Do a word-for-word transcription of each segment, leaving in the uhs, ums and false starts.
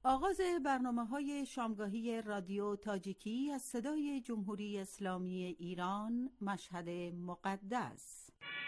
آغاز برنامه‌های شامگاهی رادیو تاجیکی از صدای جمهوری اسلامی ایران، مشهد مقدس.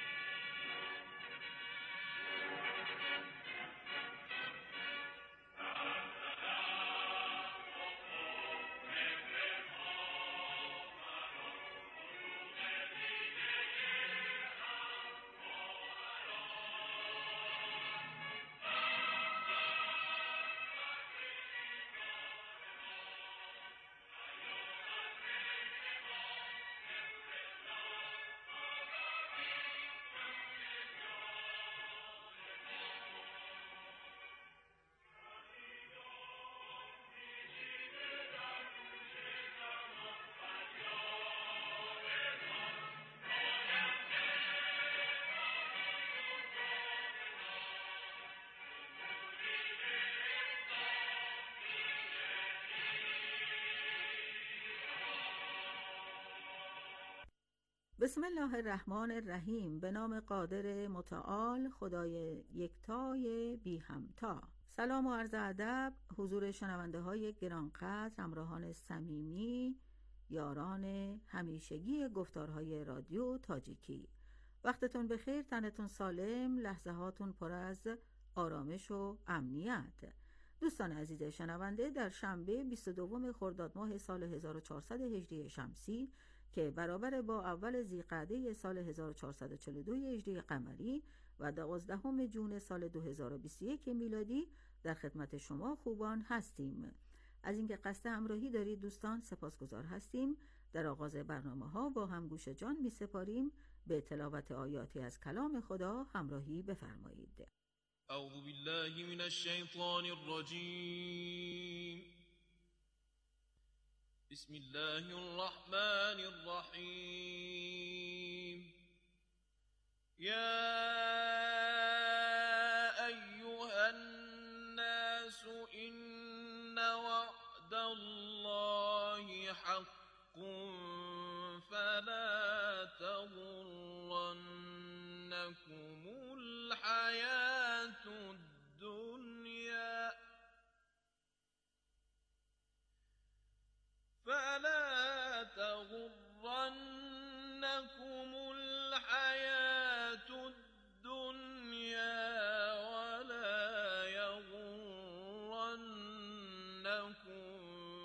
بسم الله الرحمن الرحیم. به نام قادر متعال، خدای یکتای بی همتا. سلام و عرض ادب حضور شنونده های گرانقدر، همراهان صمیمی، یاران همیشگی گفتارهای رادیو تاجیکی. وقتتون بخیر، تنتون سالم، لحظه هاتون پر از آرامش و امنیت. دوستان عزیز شنونده، در شنبه بیست و دو خرداد ماه سال هزار و چهارصد و هجری شمسی که برابر با اول ذی‌قعده سال هزار و چهارصد و چهل و دو هجری قمری و دوازدهم ژوئن سال دو هزار و بیست و یک میلادی در خدمت شما خوبان هستیم. از اینکه قصد همراهی دارید دوستان سپاسگزار هستیم. در آغاز برنامه‌ها با هم گوش جان می‌سپاریم به تلاوت آیاتی از کلام خدا. همراهی بفرمایید. اعوذ بالله من الشیطان الرجیم. بسم الله الرحمن الرحیم. یا ایها الناس ان وعد الله حق فلا تغرنكم الحياة الدنيا فلا تغرنكم الحياة الدنيا ولا يغرنكم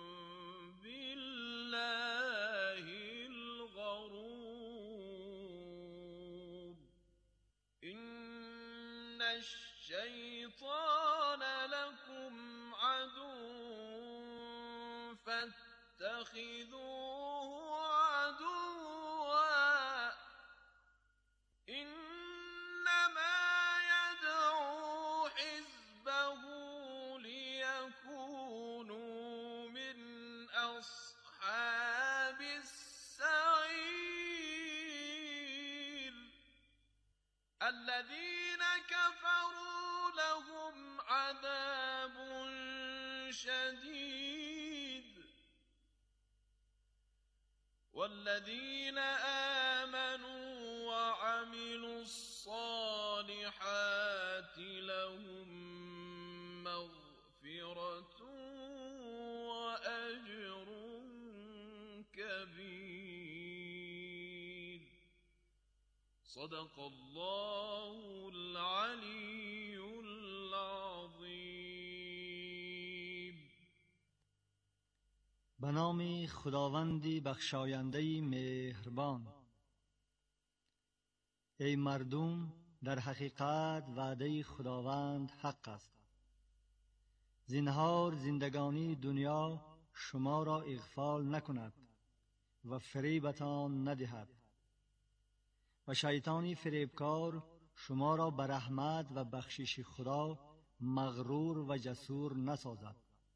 بالله الغرور. إن الشيطان لكم عدو فاتخذوه عدوا إنما يدعو حزبه ليكونوا من أصحاب السعير. الذين كفروا لهم عذاب شديد والذين آمنوا وعملوا الصالحات لهم مغفرة وأجر كبير. صدق الله العلی العظیم. به نام خداوندی بخشاینده مهربان. ای مردم، در حقیقت وعده خداوند حق است. زنهار زندگانی دنیا شما را اغفال نکند و فریبتان ندهد و شیطانی فریبکار شما را به رحمت و بخشش خدا مغرور و جسور نسازد.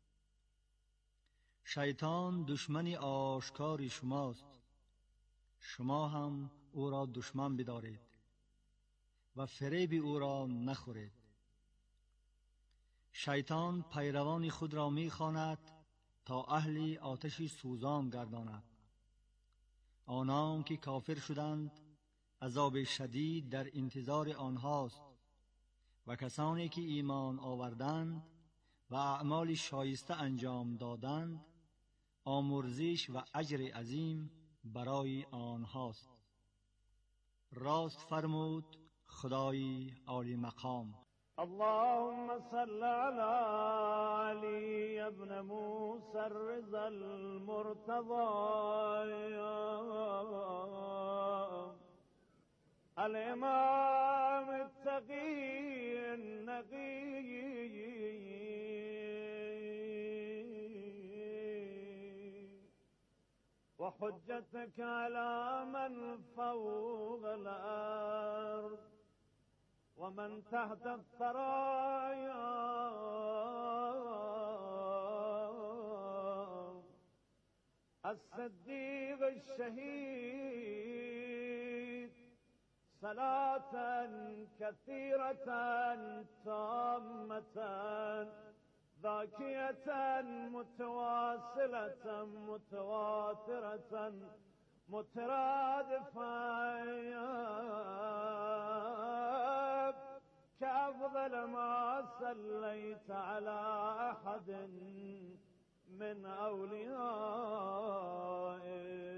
شیطان دشمن آشکار شماست، شما هم او را دشمن بدارید و فریب او را نخورید. شیطان پیروان خود را می‌خواند تا اهل آتش سوزان گرداند. آنان که کافر شدند عذاب شدید در انتظار آنهاست و کسانی که ایمان آوردند و اعمال شایسته انجام دادند، آمرزش و اجر عظیم برای آنهاست. راست فرمود خدای عالی مقام. اللهم صل على علي ابن موسى الرضا المرتضى الإمام التقي النقي وحجتك على من فوق الأرض ومن تحت الثرايا الصديق الشهيد صلاة كثيرة تامة ذاكية متواصلة متواترة مترادفة كأفضل ما صليت على أحد من أوليائك.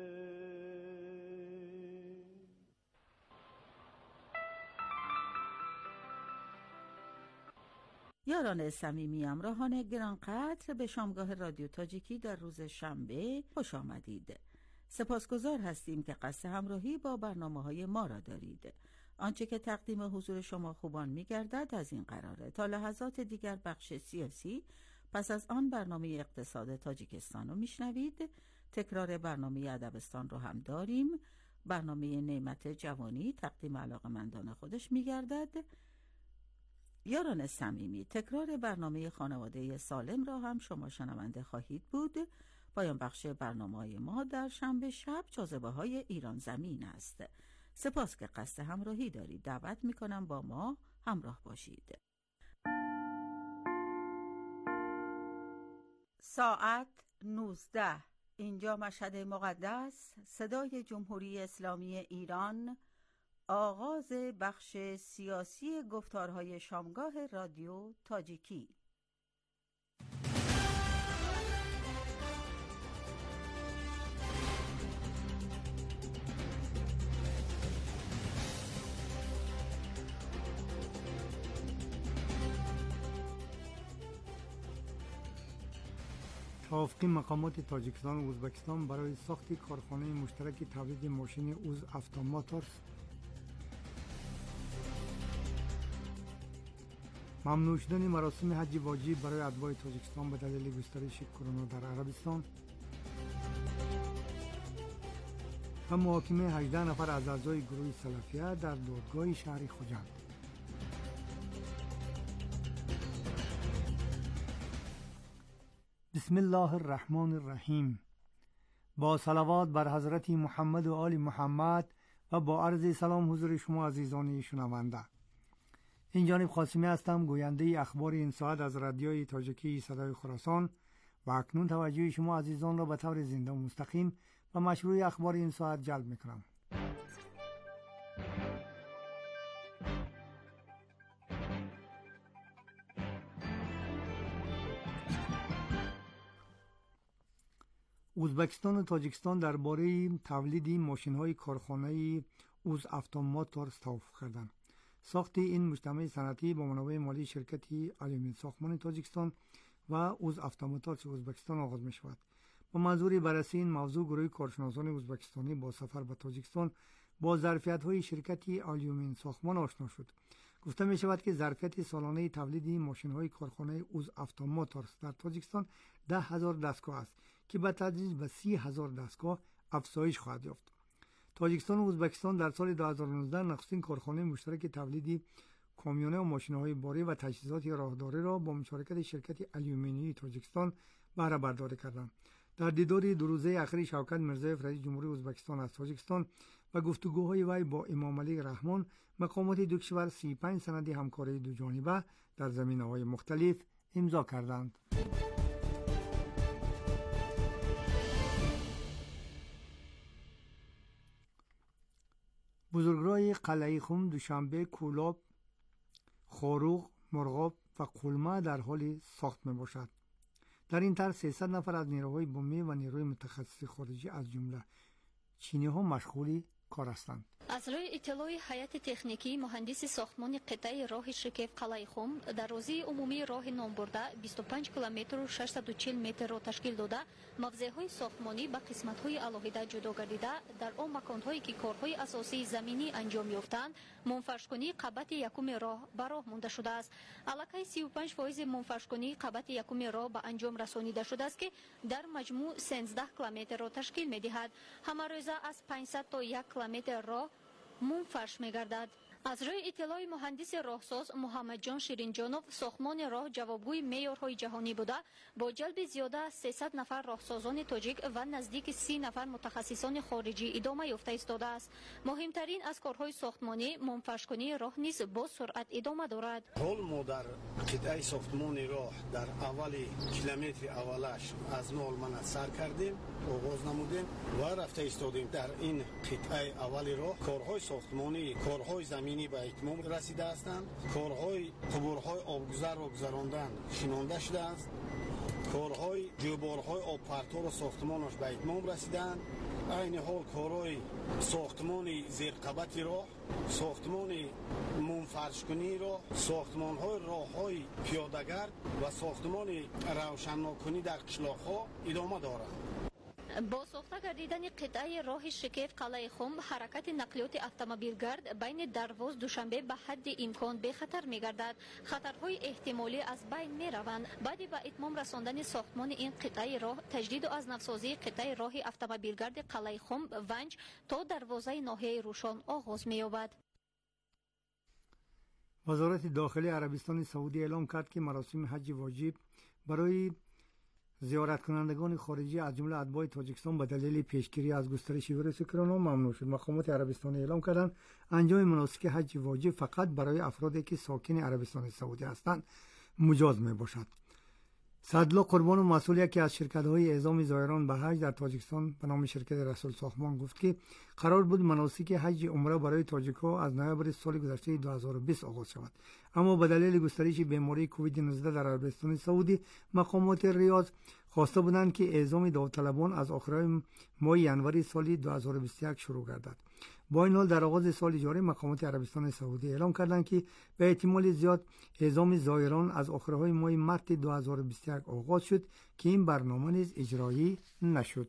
یاران صمیمی، همراهان گرانقدر، به شامگاه رادیو تاجیکی در روز شنبه خوش آمدید. سپاسگزار هستیم که قصد همراهی با برنامه‌های ما را دارید. آنچه که تقدیم حضور شما خوبان می‌گردد از این قراره تا لحظات دیگر بخش سیاسی، پس از آن برنامه اقتصاد تاجیکستان رو میشنوید. تکرار برنامه ادبستان رو هم داریم. برنامه نعمت جوانی تقدیم علاقه‌مندان خودش می‌گردد. یاران صمیمی، تکرار برنامه خانواده سالم را هم شما شنونده خواهید بود. پایان بخش برنامه‌های ما در شنبه شب جاذبه‌های ایران زمین است. سپاس که قصد همراهی دارید. دعوت می‌کنم با ما همراه باشید. ساعت نوزده، اینجا مشهد مقدس، صدای جمهوری اسلامی ایران، آغاز بخش سیاسی گفتارهای شامگاه رادیو تاجیکی. توافق مقامات تاجیکستان و ازبکستان برای ساخت کارخانه مشترک تولید ماشین اوز افتوماتورز. ممنوع شدن مراسم حج واجب برای اتباع تاجیکستان به دلیل گسترش کرونا در عربستان و محاکمه هجده نفر از اعضای گروه سلفیه در دادگاه شهر خوجند. بسم الله الرحمن الرحیم. با صلوات بر حضرت محمد و آل محمد و با عرض سلام حضور شما عزیزان شنونده. این جانب خاصمی هستم، گوینده اخبار این ساعت از رادیوی تاجیکی صدای خراسان، و اکنون توجه شما عزیزان را به طور زنده و مستقیم و مشروع اخبار این ساعت جلب میکنم. ازبکستان و تاجیکستان درباره تولید ماشین‌های کارخانه اوز افتوماتورز توافق کردند. ساخت این مجتمع صنعتی با منابع مالی شرکت آلیومین ساختمان تاجیکستان و اوز افتوماتورز ازبکستان آغاز می شود. با منظور بررسی این موضوع، گروه کارشناسان ازبکستانی با سفر به تاجیکستان با ظرفیت‌های شرکت آلیومین ساختمان آشنا شد. گفته می شود که ظرفیت سالانه تولید ماشین‌های کارخانه اوز افتوماتورز در تاجیکستان ده هزار دستگاه است که به تدریج به سی هزار دستگاه افزایش خواهد یافت. تاجیکستان و ازبکستان در سال دو هزار و نوزده نخستین کارخانه مشترک تولید کامیونه و ماشین‌های باری و تجهیزات راهداری را با مشارکت شرکت آلیومینی تاجیکستان بهره برداری کردند. در دیدار دو روزه اخیر شوکت میرزایف رئیس جمهوری ازبکستان از تاجیکستان و گفتگوهای وی با امام علی رحمان، مقامات دو کشور سی و پنج سند همکاری دو جانبه در زمینه‌های مختلف امضا کردند. بزرگراه قلعه خم، دوشنبه، کولاب، خاروق، مرغاب، و قلمه در حال ساخت می باشد. در این طرح سیصد نفر از نیروهای بومی و نیروی متخصص خارجی از جمله چینی ها مشغول کار هستند. از روی اطلاع هیئت تکنیکی مهندس ساختمان قطعه راه شکیف قلعه خم دروازه عمومی راه نامبرده بیست و پنج کیلومتر و ششصد و چهل متر را تشکیل داده موضع‌های ساختمانی به قسمت‌های علاهیده جدا گردیده در آن مکان‌هایی که کارهای اساسی زمینی انجام یافتند منفرش‌کنی قبط یکم راه به راه مانده شده است. علاقه سی و پنج درصد منفرش‌کنی قبط یکم راه به انجام رسانیده شده است که در مجموع سیزده کیلومتر را تشکیل می‌دهد. همه روزه از پانصد تا یک کیلومتر راه منفرش می‌گردد. از روی اطلاع مهندس راهساز محمد جان شیرینجانوف ساختمان راه جوابگوی معیارهای جهانی بوده با جلب زیاده از سیصد نفر راهسازان تاجیک و نزدیک سی نفر متخصصان خارجی ادامه یافته ایستاده است. مهمترین از کارهای ساختمانی منفرش‌کنی راه نیز با سرعت ادامه دارد. حال ما در قطعه ساختمان راه در اول کیلومتر اولش از نول من سر کردیم، آغاز نمودیم و رفته ایستادیم. در این قطعه اول راه کارهای ساختمانی، کارهای زمینی به اتمام رسیده هستند. کارهای قبورهای آبگذر را گذراندن شنانده شده است. کارهای جوبارهای آب پرتار و ساختمانش به اتمام رسیدند. این حال کارهای ساختمان زیرقبط راه، ساختمان منفرش‌کنی راه، ساختمان‌های راه‌های پیاده‌گرد و ساختمان روشن‌کنی در قشلاق‌ها ادامه دارد. با ساخته گردیدن قطعه راه شکیف قلعه خم حرکت نقلیات اتومبیلگرد بین درواز دوشنبه به حد امکان به خطر می گردد. خطرهای احتمالی از بین می روند. بعد به اتمام رساندن ساختمان این قطعه راه تجدید و از نوسازی قطعه راه اتومبیلگرد قلعه خم ونج تا دروازه ناحیه روشان آغاز می یابد. وزارت داخلی عربستان سعودی اعلام کرد که مراسم حج واجب برای زیارت کنندگان خارجی از جمله اتباع تاجیکستان به دلیل پیشگیری از گسترش ویروس کرونا ممنوع شد. مقامات عربستان اعلام کردند انجام مناسک حج واجب فقط برای افرادی که ساکن عربستان سعودی هستند مجاز می باشد. سعدالله قربان و مسئول یکی از شرکت‌های اعزام زائران به حج در تاجیکستان به نام شرکت رسول ساختمان گفت که قرار بود مناسک حج عمره برای تاجیک‌ها از نوامبر سال گذشته دو هزار و بیست آغاز شود، اما به دلیل گسترش بیماری کووید نوزده در عربستان سعودی مقامات ریاض خواسته بودند که اعزام داوطلبان از آخر ماه ینوری سال دو هزار و بیست و یک شروع گردد. با این حال در آغاز سال جاری مقامات عربستان سعودی اعلام کردند که به احتمال زیاد اعزام زائران از آخرهای ماه مارس دو هزار و بیست و یک آغاز شد که این برنامه نیز اجرایی نشد.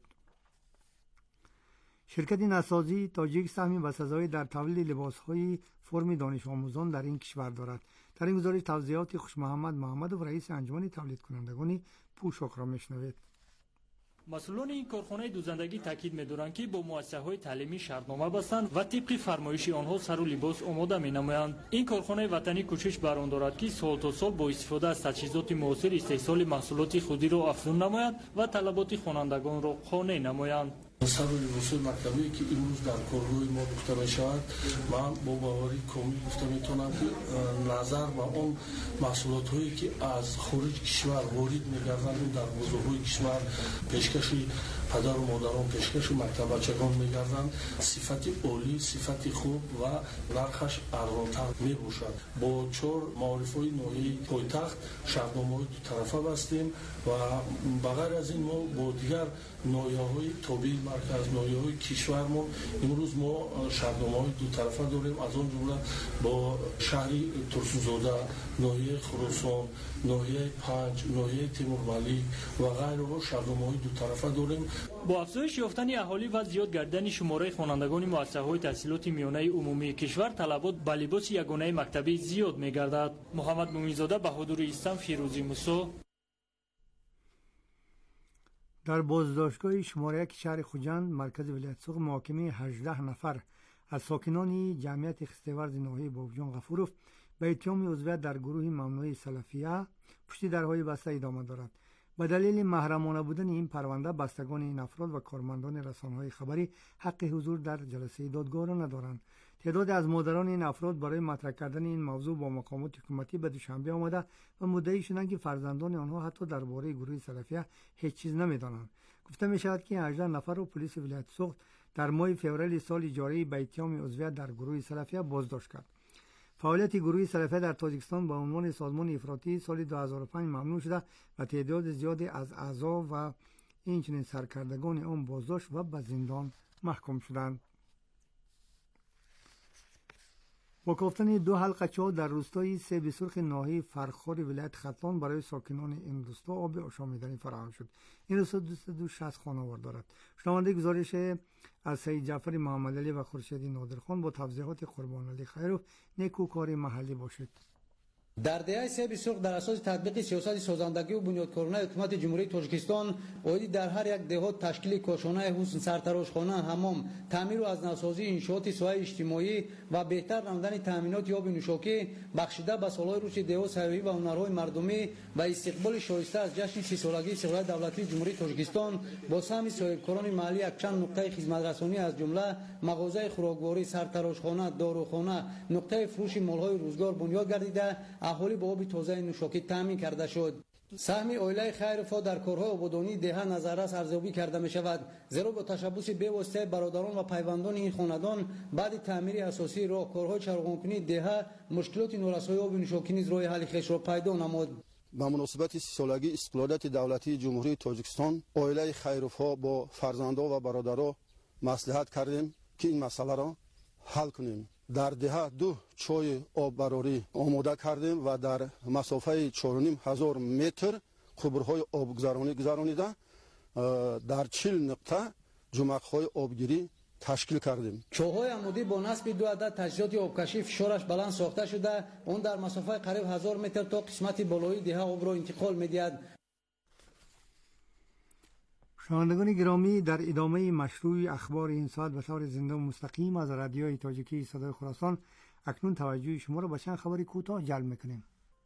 شرکت نسازی تاجیک سهمی بسزایی در تولید لباس‌های فرم دانش آموزان در این کشور دارد. در این گزارش توضیحات خوش محمد محمد و رئیس انجمن تولید کنندگان پوشاک را میشنوید. مسئولان این کارخانه دوزندگی تاکید می‌دارند که با مؤسسه‌های تعلیمی شرطنامه بستند و طبق فرمایش آنها سر و لباس آماده می‌نمایند. این کارخانه وطنی کوشش بر آن دارد که سال تا سال با استفاده از تجهیزات معاصر استحصال محصولات خودی را افزون نماید و طلبات خوانندگان را قانع نمایند. سر و لباس مکتبی که امروز در کارگاه ما گفته می شود، من با باوری کامل گفته میتونم که نظر و اون محصولات هایی که از خارج کشور وارد میگردند در بازارهای کشور پیشکش پدر و مادران، پیشکش مکتب بچگان میگردند، صفت عالی، صفت خوب و نرخش ارزانتر می باشد. با چهار معارفهای ناحیه پایتخت شهرنامه‌های دو طرفه بستیم و بغیر از این ما با دیگر ناحیه‌های تابع مرکز، ناحیه‌های کشورمون امروز ما شهرنامه‌های دو طرفه داریم، از آن جمله با شهر ترسوزاده، ناحیه خراسان، ناحیه پنج، ناحیه تیمورملیک و غیره شهرنامه‌های دو طرفه داریم. با افزایش یافتن اهالی و زیاد گردن شماره خوانندگان مؤسسه‌های تحصیلات میانه عمومی کشور طلبات به لباس یگانه مکتبی زیاد می‌گردد. محمد مومنزاده، بهادر ایستان، فیروزی موسی. در بازداشتگاه شماره یک شهر خوجند مرکز ولایت سوق محاکمه هجده نفر از ساکنان جمعیت خسته‌ورز ناحیه بابجان غفورов به اتهام عضویت در گروه ممنوع سلفیه پشت درهای بسته ادامه دارد. به دلیل محرمانه بودن این پرونده بستگان این افراد و کارمندان رسانه‌های خبری حق حضور در جلسه دادگاه را ندارند. تعداد از مادران این افراد برای مطرح کردن این موضوع با مقامات حکومتی به دوشنبه آمده و مدعی شدند که فرزندان آنها حتی درباره گروه سلفیه هیچ چیز نمی‌دانند. گفته می شود که هجده نفر را پلیس ولایت سوخت در ماه فوریه سال جاری به اتهام عضویت در گروه سلفیه بازداشت کرد. فعالیت گروه سلفیه در تاجیکستان با عنوان سازمان افراطی سال دو هزار و پنج ممنوع شده و تعداد زیادی از اعضا و اینچنین سرکردگان آن بازداشت و به زندان محکوم شدند. با کافتن دو حلقه چاه در روستای سیب سرخ ناحیه فرخار ولایت ختلان برای ساکنان این روستا آب آشامیدنی فراهم شد. این روستا دویست و شصت خانوار دارد. شنونده گزارش از سید جعفر محمدعلی و خورشید نادرخان با توضیحات قربان علی خیرو. نیکوکار محلی باشد. در دهه سیب سرخ در اساس تطبیق سیاست سازندگی و بنیادکارانه حکومت جمهوری تاجیکستان اولی در هر یک دهات تشکیل کاشانه حسن، سرتراشخانه، حمام، تعمیر و از نوسازی انشاءات ساحه اجتماعی و بهتر نمودن تامینات آب نوشاکی بخشیده به سالهای رشد دهات صنایع و هنرهای مردمی و استقبال شایسته از جشن سی سالگی استقلال دولتی جمهوری تاجیکستان با سهم صاحبکاران محلی یک چند نقطه خدمترسانی از جمله مغازه خوراکواری، سرتراشخانه، داروخانه، نقطه فروش مالهای روزگار بنیاد گردیده اهالی با آب تازه نوشاکی تامین کرده شد. سهم عائله خیرفا در کارهای آبادانی دهه نظررس ارزیابی کرده می شود، زیرا با تشبث بی‌واسطه برادران و پیوندان این خاندان بعد تعمیر اساسی راه، کارهای چراغانکنی دهه، مشکلات نارسایی آب نوشاکی نیز راه حل خویش را پیدا نمود. به مناسبت سی سالگی استقلال دولتی جمهوری تاجیکستان عائله خیرفا با فرزندان و برادران مصلحت کردیم که این مسئله را حل کنیم. در دهه دو چای آب براری آماده کردیم و در مسافه چهار و نیم هزار متر قبرهای آبگذرانی گذرانیده در چهل نقطه جمعهای آبگیری تشکیل کردیم. چاهای عمودی با نصب دو عدد تجهیزات آبکشی فشارش بلند ساخته شده، اون در مسافه قریب هزار متر تا قسمت بالایی دهه آب را انتقال می‌دهد. شنوندگان گرامی، در ادامه مشروع اخبار این ساعت به طور زنده و مستقیم از رادیوی تاجیکی صدای خراسان اکنون توجه شما را به چند خبری کوتاه جلب میکنیم.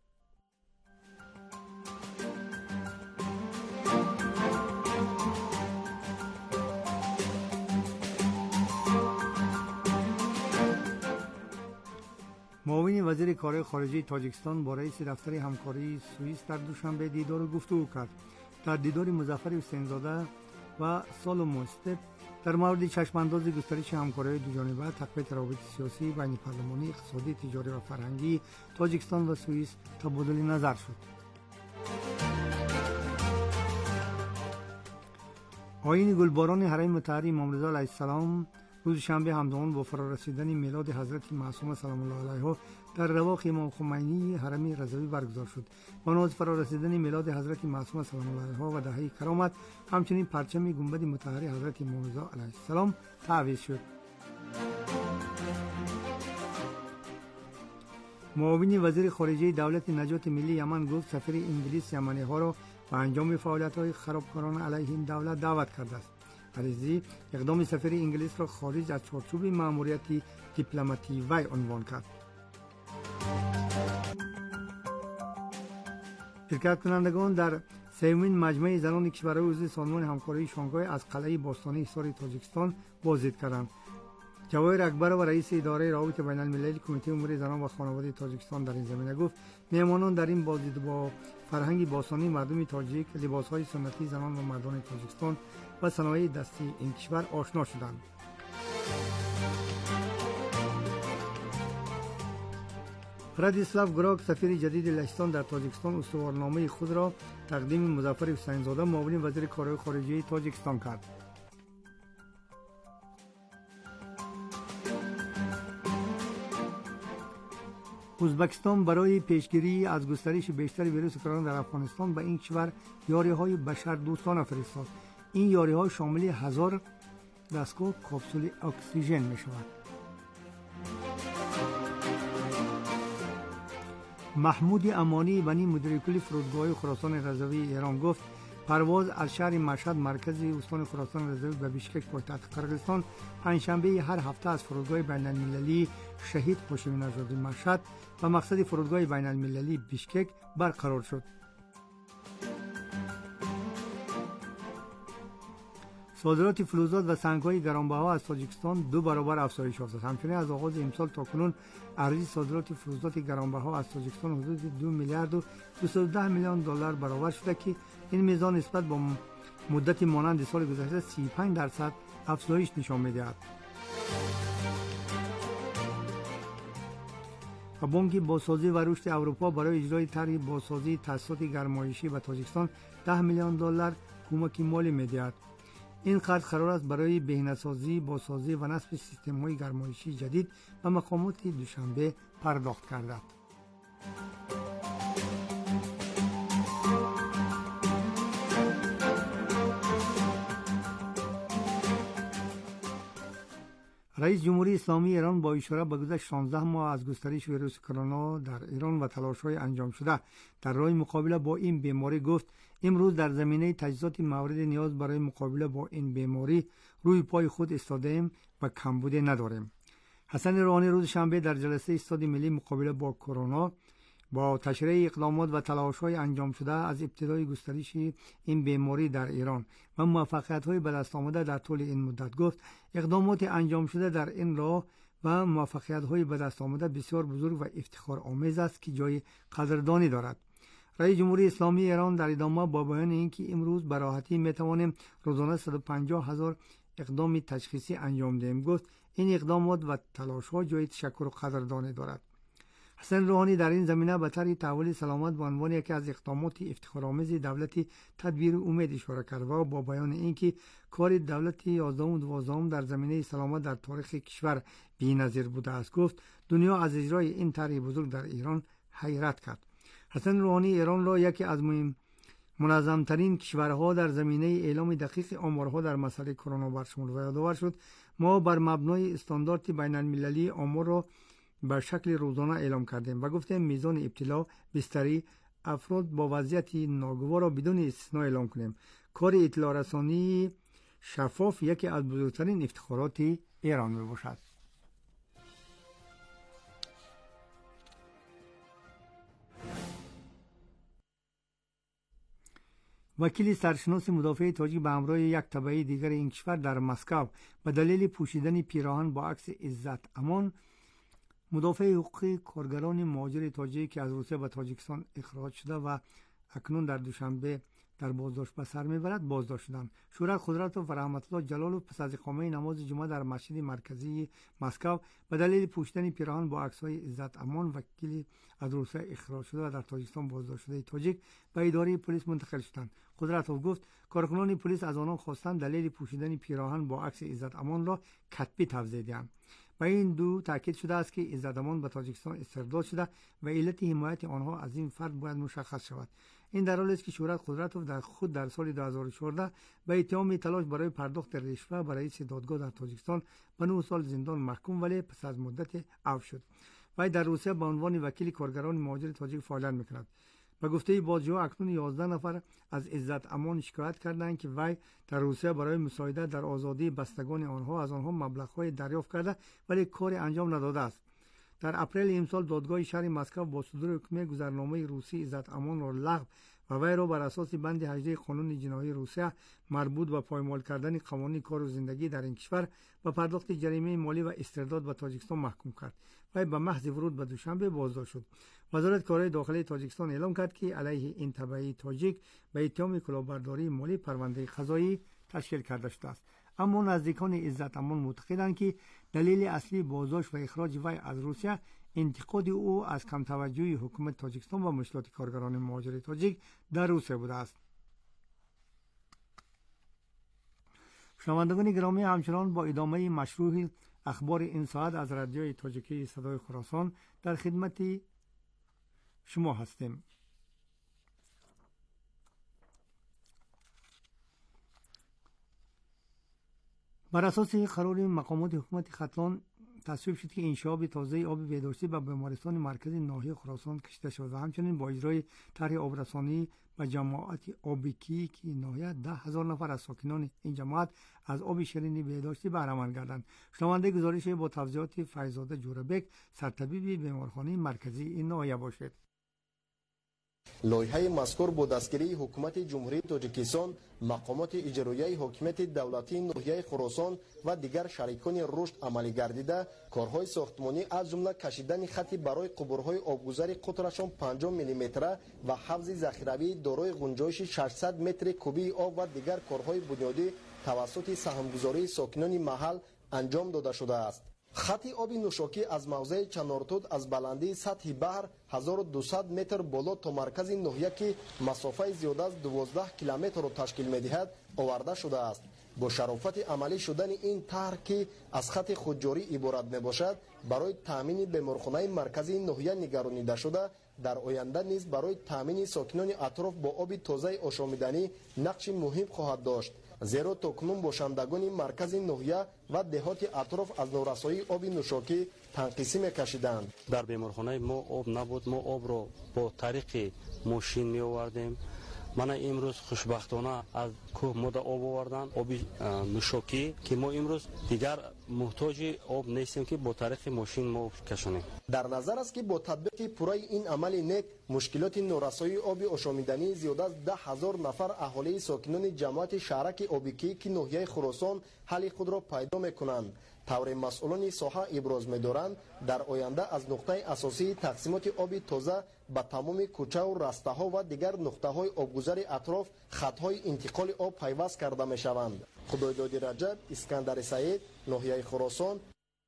معاون وزیر کارهای خارجه تاجیکستان با رئیس دفتر همکاری سوئیس در دوشنبه دیدار و گفتگو کرد. در دیدار مظفر حسین‌زاده و سالومون استپ در مورد چشمانداز گسترش همکاری دوجانبه، تقویت روابط سیاسی، بین پارلمانی، اقتصادی، تجاری و فرهنگی تاجیکستان و سوئیس تبادل نظر شد. آیین گلباران حرم مطهر امام رضا علیه السلام روز شنبه همزمان با فرارسیدن میلاد حضرت معصومه سلام الله علیها در رواق امام خمینی حرم رضوی برگزار شد. با ناز فرارسیدن میلاد حضرت معصومه سلام الله علیها و دهه کرامت، همچنین پرچم گنبد مطهر حضرت امام رضا علیه السلام تعویض شد. معاون وزیر خارجه دولت نجات ملی یمن گفت سفیر انگلیس یمنی ها را به انجام فعالیت‌های خرابکارانه علیه این دولت دعوت کرده است. علیزی اقدام سفیر انگلیس را خارج از چارچوب ماموریتی دیپلماتی وی عنوان کرد. شرکت کنندگان در سومین مجمع زنان کشورهای عضو سازمان همکاری شانگهای از قلعه باستانی حصار تاجیکستان بازدید کردند. جواهر اکبر و رئیس اداره روابط بین المللی کمیته امور زنان و خانواده تاجیکستان در این زمینه گفت مهمانان در این بازدید با فرهنگ باستانی مردم تاجیک، لباسهای سنتی زنان و مردان تاجیکستان و صنایع دستی این کشور آشنا شدند. فرادیسلاو گراک سفیر جدید لهستان در تاجیکستان استوارنامه خود را تقدیم مظفر حسین‌زاده معاون وزیر کارهای خارجه تاجیکستان کرد. ازبکستان برای پیشگیری از گسترش بیشتر ویروس کرونا در افغانستان به این کشور یاری‌های بشر دوستانه فرستاد. این یاری‌ها شامل هزار دستگاه کپسول اکسیژن می‌شود. محمود امانی بنی مدیر کل فرودگاه خراسان رضوی ایران گفت پرواز از شهر مشهد مرکز استان خراسان رضوی به بیشکک پایتخت قرقیزستان پنجشنبه هر هفته از فرودگاه بین المللی شهید هاشمی نژادی مشهد و مقصد فرودگاه بین المللی بیشکک برقرار شد. صادرات فلزات و سنگ‌های گرانبها از تاجیکستان دو برابر افزایش یافته است. همچنین از آغاز امسال تاکنون ارزش صادرات فلزات گرانبها از تاجیکستان حدود دو میلیارد و دویست و ده میلیون دلار برابر شده که این میزان نسبت با مدت مانند سال گذشته سی و پنج درصد افزایش نشان می‌دهد. و بانک بازسازی و رشد اروپا برای اجرای طرح بازسازی تاسیسات گرمایشی به تاجیکستان ده میلیون دلار کمک مالی می‌دهد. این قرض قرار است برای بهینه‌سازی، بازسازی و نصب سیستم‌های گرمایشی جدید و مقامات دوشنبه پرداخت گردد. رئیس جمهوری اسلامی ایران با اشاره به گذشت شانزده ماه از گسترش ویروس کرونا در ایران و تلاش‌های انجام شده در راه مقابله با این بیماری گفت امروز در زمینه تجهیزات مورد نیاز برای مقابله با این بیماری روی پای خود ایستاده‌ایم و کمبود نداریم. حسن روحانی روز شنبه در جلسه استاد ملی مقابله با کرونا با تشریح اقدامات و تلاش‌های انجام شده از ابتدای گسترش این بیماری در ایران و موفقیت‌های به دست آمده در طول این مدت گفت اقدامات انجام شده در این راه و موفقیت‌های به دست آمده بسیار بزرگ و افتخار آمیز است که جای قدردانی دارد. رئیس جمهوری اسلامی ایران در ادامه با بیان اینکه امروز به راحتی می‌توانیم روزانه صد و پنجاه هزار اقدام تشخیصی انجام دهیم گفت این اقدامات و تلاش‌ها جای تشکر و قدردانی دارد. حسن روحانی در این زمینه به طرح تحویل سلامت به عنوان یکی از اقدامات افتخارآمیز دولت تدبیر امید اشاره کرد و با بیان اینکه کار دولت یازدهم و دوازدهم در زمینه سلامت در تاریخ کشور بی‌نظیر بوده است گفت دنیا از اجرای این طرح بزرگ در ایران حیرت کرد. حسن روحانی ایران را یکی از مهم منظمترین کشورها در زمینه اعلام دقیق آمارها در مسئله کرونا برشمرد و یادآور شد ما بر مبنای استاندارد بین المللی آمار را به شکل روزانه اعلام کردیم و گفتیم میزان ابتلا، بستری، افراد با وضعیت ناگوار را بدون استثنا اعلام کنیم. کار اطلاع رسانی شفاف یکی از بزرگترین افتخارات ایران می باشد. وکیل سرشناس مدافع تاجیک به همراه یک تبعی دیگر این کشور در مسکو به دلیل پوشیدن پیراهن با عکس عزت امان مدافع حقوق کارگران مهاجر تاجیک که از روسیه به تاجیکستان اخراج شده و اکنون در دوشنبه در بازداشت به سر میبرد بازداشت شدند. شورای قدرت و رحمت الله جلالو پس از اقامه نماز جمعه در مسجد مرکزی مسکو به دلیل پوشیدن پیراهن با عکس‌های عزت امان وکیل از روسیه اخراج شده و در تاجیکستان بازداشت شده تاجیک به اداره پلیس منتقل شدند. قدرت گفت کارکنان پلیس از آنان خواستند دلیل پوشیدن پیراهن با عکس عزت امان را کتبی توضیح دهند. و این دو تاکید شده است که عزت امان به تاجیکستان استرداد شده و علت حمایت آنها از این فرد باید مشخص شود. این در حالی است که شورای قدرت در خود در سال دو هزار و چهارده به اتهام تلاش برای پرداخت رشوه به رئیس دادگاه در تاجیکستان به نه سال زندان محکوم ولی پس از مدت عفو شد. وی در روسیه به عنوان وکیل کارگران مهاجر تاجیک فعالیت می‌کند. به گفته بازجوها اکنون یازده نفر از عزت امان شکایت کردند که وی در روسیه برای مساعدت در آزادی بستگان آنها از آنها مبلغ‌های دریافت کرده ولی کاری انجام نداده است. در اپریل امسال دادگاه شهر مسکو با صدور حکم گذرنامه روسی عزت امان را لغو و وی را بر اساس بند هجده قانون جنایی روسیه مربوط به پایمال کردن قوانین کار و زندگی در این کشور و پرداخت جریمه مالی و استرداد به تاجیکستان محکوم کرد. وی به محض ورود به دوشنبه بازداشت شد. وزارت کارهای داخلی تاجیکستان اعلام کرد که علیه این تبعی تاجیک به اتهام کلاهبرداری مالی پرونده قضایی تشکیل کرده شده است. اما نزدیکان عزت امان معتقدند که دلیل اصلی بازداشت و اخراج وی از روسیه انتقاد او از کم توجهی حکومت تاجیکستان و مشکلات کارگران مهاجر تاجیک در روسیه بوده است. شنوندگان گرامی، همچنان با ادامه مشروع اخبار این ساعت از رادیوی تاجیکی صدای خراسان در خدمت شما هستیم. بر اساس قرار مقامات حکومت ختلان تصویب شد که انشاب تازه آب بهداشتی به بیمارستان مرکزی ناحیه خراسان کشیده شد و همچنین با اجرای طرح آبرسانی به جماعت آبکی که ناحیه ده هزار نفر از ساکنان این جماعت از آب شیرین بهداشتی بهره مند گردند. شنونده گزارش با توضیحات فیضزاده جوربک، سرطبیب بیمارخانه مرکزی این ناحیه باشد. لایحه مذکور با دستگیری حکومت جمهوری تاجیکستان، مقامات اجرایی حاکمیت دولتی ناحیه خراسان و دیگر شریکان رشد عملی گردیده، کارهای ساختمانی از جمله کشیدن خطی برای قبورهای آبگذاری قطرشان پنجاه میلیمتر و حوض ذخیروی دارای گنجایش ششصد متر کوبی آب و دیگر کارهای بنیادی توسط سهامگذاری ساکنان محل انجام داده شده است. خط آب نوشاکی از موضع چنارتود از بلندی سطح بحر هزار و دویست متر بالا تا مرکز ناحیه که مسافه زیاده از دوازده کیلومتر را تشکیل می‌دهد آورده شده است. با شرافت عملی شدن این طرح که از خط خودجاری عبارت میباشد برای تامین بیمارخانه مرکزی ناحیه نگرانیده شده، در آینده نیز برای تامین ساکنان اطراف با آب تازه آشامیدنی نقش مهم خواهد داشت، زیرا تاکنون باشندگان مرکز ناحیه و دهات اطراف از نارسایی آب نوشاکی تنقیسی میکشیدند. در بیمارخانه ما آب نبود، ما آب را با طریق ماشین می آوردیم. من امروز خوشبختانه از کوه ماده آب آوردن، آب نوشاکی که ما امروز دیگر محتاج آب نیستیم که با طریق ماشین ما کشانیم. در نظر است که با تطبیق پورای این عمل نیک مشکلات نارسایی آب آشامیدنی زیاده از ده هزار نفر اهالی ساکنان جماعت شهرک آبیکی که ناحیه خراسان حل خود را پیدا میکنند. طور مسئولان ساحه ابراز می‌دارند در آینده از نقطه اساسی تقسیمات آب تازه به تمام کوچه و رسته‌ها و دیگر نقطه‌های آبگذر اطراف خط‌های انتقال آب پیوست کرده می‌شوند. خدایداد رجب، اسکندر سعید، ناحیه خراسان.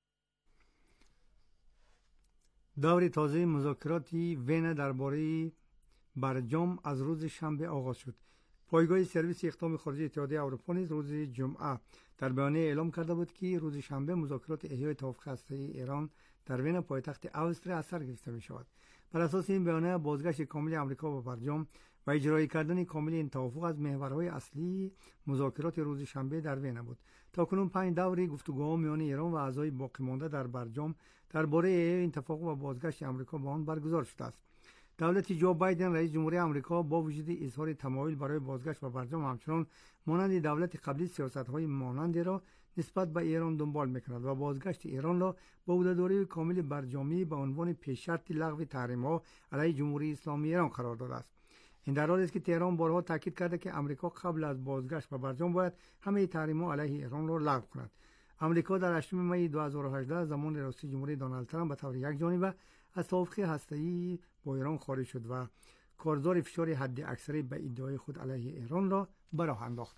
دور تازه مذاکرات وین درباره برجام از روز شنبه آغاز شد. پایگاه سرویس اقدام خارجی اتحادیه اروپا نیز روز جمعه در بیانیه اعلام کرده بود که روز شنبه مذاکرات احیای توافق هسته‌ای ایران در وین پایتخت استریا از سر گرفته می شود. بر اساس این بیانیه بازگشت کامل آمریکا به برجام و اجرایی کردن کامل این توافق از محورهای اصلی مذاکرات روز شنبه در وین بود. تاکنون پنج دوره گفتگوها میان ایران و اعضای باقی مانده در برجام درباره این توافق و بازگشت آمریکا به آن برگزار شده است. دولت جو بایدن رئیس جمهوری آمریکا با وجود اظهار تمایل برای بازگشت به برجام همچنان مانند دولت قبلی سیاست‌های مانندی را نسبت به ایران دنبال می‌کند و بازگشت ایران را با عهده‌داری کامل برجامی به عنوان پیش‌شرط لغو تحریم‌ها علیه جمهوری اسلامی ایران قرار داده است. این در حالی است که تهران بارها تاکید کرده که آمریکا قبل از بازگشت به برجام باید همه تحریم‌ها علیه ایران را لغو کند. آمریکا در هشتم می دو هزار و هجده زمان رئیس جمهوری دونالد ترامپ به طور یکجانبه از توافق هسته‌ای با ایران خارج شد و کارزار فشار حد اکثری به ادعای خود علیه ایران را به راه انداخت.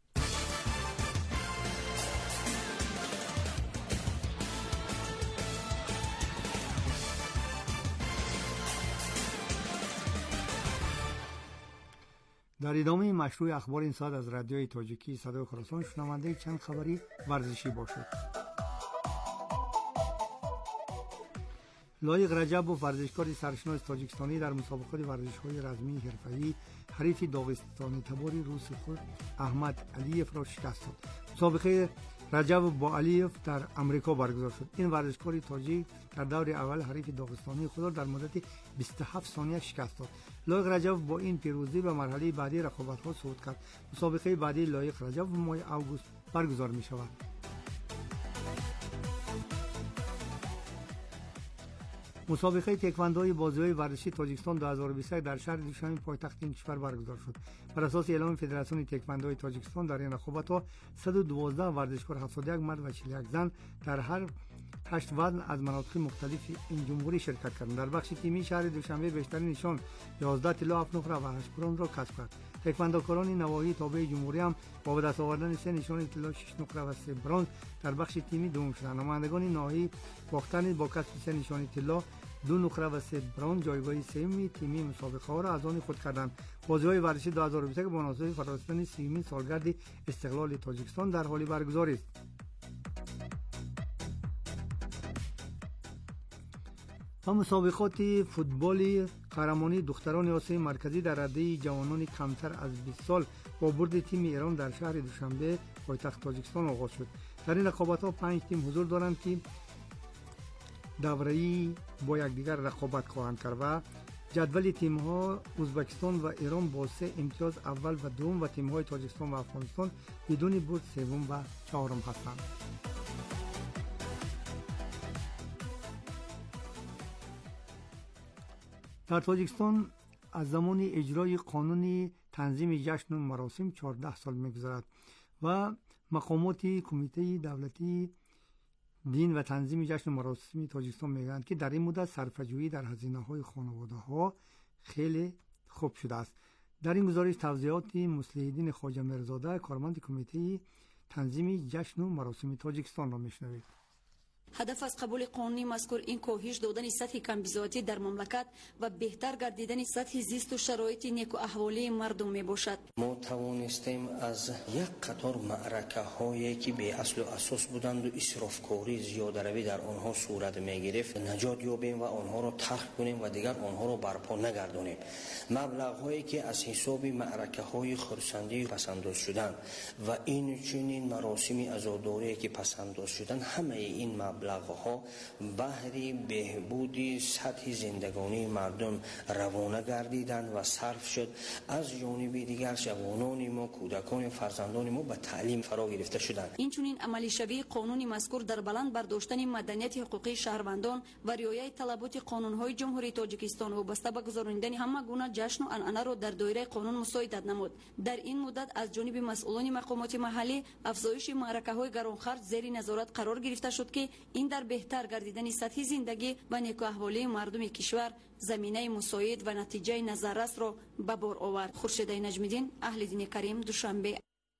در ادامه مشروع اخبار این ساعت از رادیوی تاجیکی صدای خراسان شنونده چند خبری ورزشی باشد. لایق رجب و ورزشکار سرشناس تاجیکستانی در مسابقات ورزش‌های رزمی حرفه‌ای حریف داغستانی تباری روس خود احمد علیف را شکست داد. مسابقه رجب با علیف در امریکا برگزار شد. این ورزشکار تاجیک در دور اول حریف داغستانی خود را در مدت بیست و هفت ثانیه شکست داد. لایق رجب با این پیروزی به مرحله بعدی رقابت‌ها صعود کرد. مسابقه بعدی لایق رجب ماه اوگوست برگزار می‌شود. مسابقه تکواندوی بازی‌های ورزشی تاجیکستان دو هزار و بیست و یک در شهر دوشنبه پایتخت این کشور برگزار شد. بر اساس اعلام فدراسیون تکواندوی تاجیکستان در این رقابت‌ها صد و دوازده ورزشکار، هفتاد و یک مرد و چهل و یک زن در هر هشت وزن از مناطق مختلف این جمهوری شرکت کردند. در بخش تیمی شهر دوشنبه بیشترین نشان یازده طلا، هفت نقره و هشت برنز را کسب کرد. تکواندوکاران نواحی تابع جمهوری هم با دست آوردن سه نشان طلا، شش نقره و سه برنز در بخش تیمی دوم شدند. نمایندگان نواحی باختن با کسب سه نشان طلا، دو نقره و سه برنز جایگاه سوم تیمی مسابقه ها را از آن خود کردند. بازی‌های ورزشی دو هزار و بیست و یک با مناسبت فرارسیدن سیمین سالگرد استقلال تاجیکستان در حال برگزاری است. و مسابقات فوتبال قهرمانی دختران آسیای مرکزی در رده جوانان کمتر از بیست سال با برد تیم ایران در شهر دوشنبه پایتخت تاجیکستان آغاز شد. در این رقابت‌ها پنج تیم حضور دارند که دوره‌ای با یکدیگر رقابت خواهند کرد و جدول تیم‌ها ازبکستان و ایران با سه امتیاز اول و دوم و تیم‌های تاجیکستان و افغانستان بدون برد سوم و چهارم هستند. در تاجیکستان از زمان اجرای قانون تنظیم جشن و مراسم چهارده سال می‌گذرد و مقامات کمیته دولتی دین و تنظیم جشن و مراسم تاجیکستان میگویند که در این مدت صرفه‌جویی در هزینه‌های خانواده‌ها خیلی خوب شده است. در این گزارش توضیحات مصلح‌الدین خواجه مرزاده کارمند کمیته تنظیم جشن و مراسم تاجیکستان را میشنوید. هدف از قبول قانون مذکور این کاهش دادن سطح کمبزاتی در مملکت و بهتر گردیدن سطح زیست و شرایط نیک و احوالی مردم می باشد. ما توانستیم از یک قطار معرکه هایی که به اصل و اساس بودند و اسرافکاری زیاده روی در آنها صورت می گرفت نجات یابیم و آنها را ترک کنیم و دیگر آنها را برپا نگردانیم. مبلغ هایی که از حساب معرکه های خرسندی پسنداز شدند و این چنین مراسم عزاداری که پسنداز شدند، همه این مبلغ ها بهری بهبودی سطح زندگانی مردم روانه گردیدند و صرف شد. از جانب دیگر جوانان ما، کودکان فرزندان ما به تعلیم فرا گرفته شدند. این چنین عملی شوی قانون مذکور در بلند برداشتن مدنیت حقوقی شهروندان و رعایت طلبات قانون‌های جمهوری تاجیکستان و بسته به گذراندن همه گونه جشن و عنعنه را در دایره قانون مساعدت نمود. در این مدت از جانب مسئولان مقامات محلی افزایش معرکه‌های گرانخرج زیر نظارت قرار گرفته شد که این در بهتر گردیدن سطح زندگی و نیک و احوالی مردم کشور زمینه مساعد و نتیجه نظررس را به بار آورد. خورشید نجمیدین، اهل دین کریم، دوشنبه.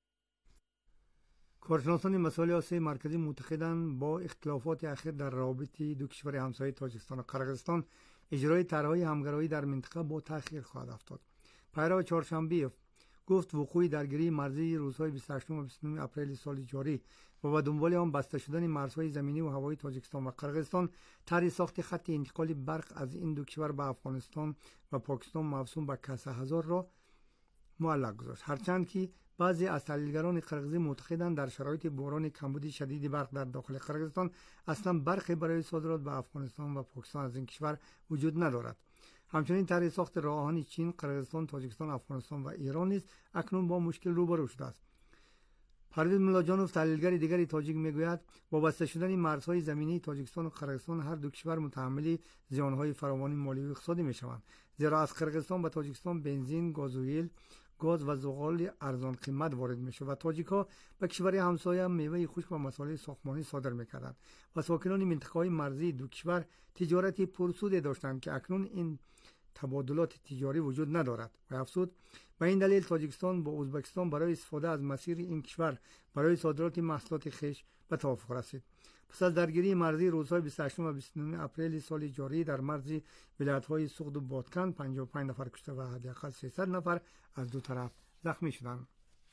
کارشناسان مسائل آسیای مرکزی معتقدند با اختلافات اخیر در روابط دو کشور همسایه تاجیکستان و قرقیزستان اجرای طرح‌های همگرایی در منطقه با تأخیر خواهد افتاد. پیرو چهارشنبه گفت وقوع درگیری مرزی روزهای بیست و هشتم و بیست و نهم اپریل سال جاری و به دنبال آن بسته شدن مرزهای زمینی و هوایی تاجیکستان و قرقیزستان طرح ساخت خط انتقال برق از این دو کشور به افغانستان و پاکستان موسوم به کسه هزار را معلق گذاشت. هرچند که بعضی از تحلیلگران قرقیزی معتقدند در شرایط بحران کمبود شدید برق در داخل قرقیزستان اصلا برقی برای صادرات به افغانستان و پاکستان از این کشور وجود ندارد. همچنین طرح ساخت راه‌آهن چین، قرقیزستان، تاجیکستان، افغانستان و ایران نیز اکنون با مشکل روبرو شده است. پرویز ملاجانوف تحلیلگر دیگری تاجیک میگوید وابسته شدن مرزهای زمینی تاجیکستان و قرقیزستان هر دو کشور متحمل زیانهای فراوان مالی و اقتصادی میشوند، زیرا از قرقیزستان به تاجیکستان بنزین، گازوئیل، گاز و زغال ارزان قیمت وارد میشه و تاجیک‌ها به کشور همسایه میوه خشک و مسائل ساختمانی صادر میکردند و ساکنان منطقه‌های مرزی دو کشور تجارتی پرسود داشتند که اکنون این تبادلات تجاری وجود ندارد و افزود به این دلیل تاجیکستان با ازبکستان برای استفاده از مسیر این کشور برای صادرات محصولات خویش به توافق رسید. پس از درگیری مرزی روزهای بیست و هشتم و بیست و نهم اپریل سال جاری در مرز ولایت‌های سوخت و بادکن پنجاه و پنج نفر کشته و حداقل سیصد نفر از دو طرف زخمی شدند.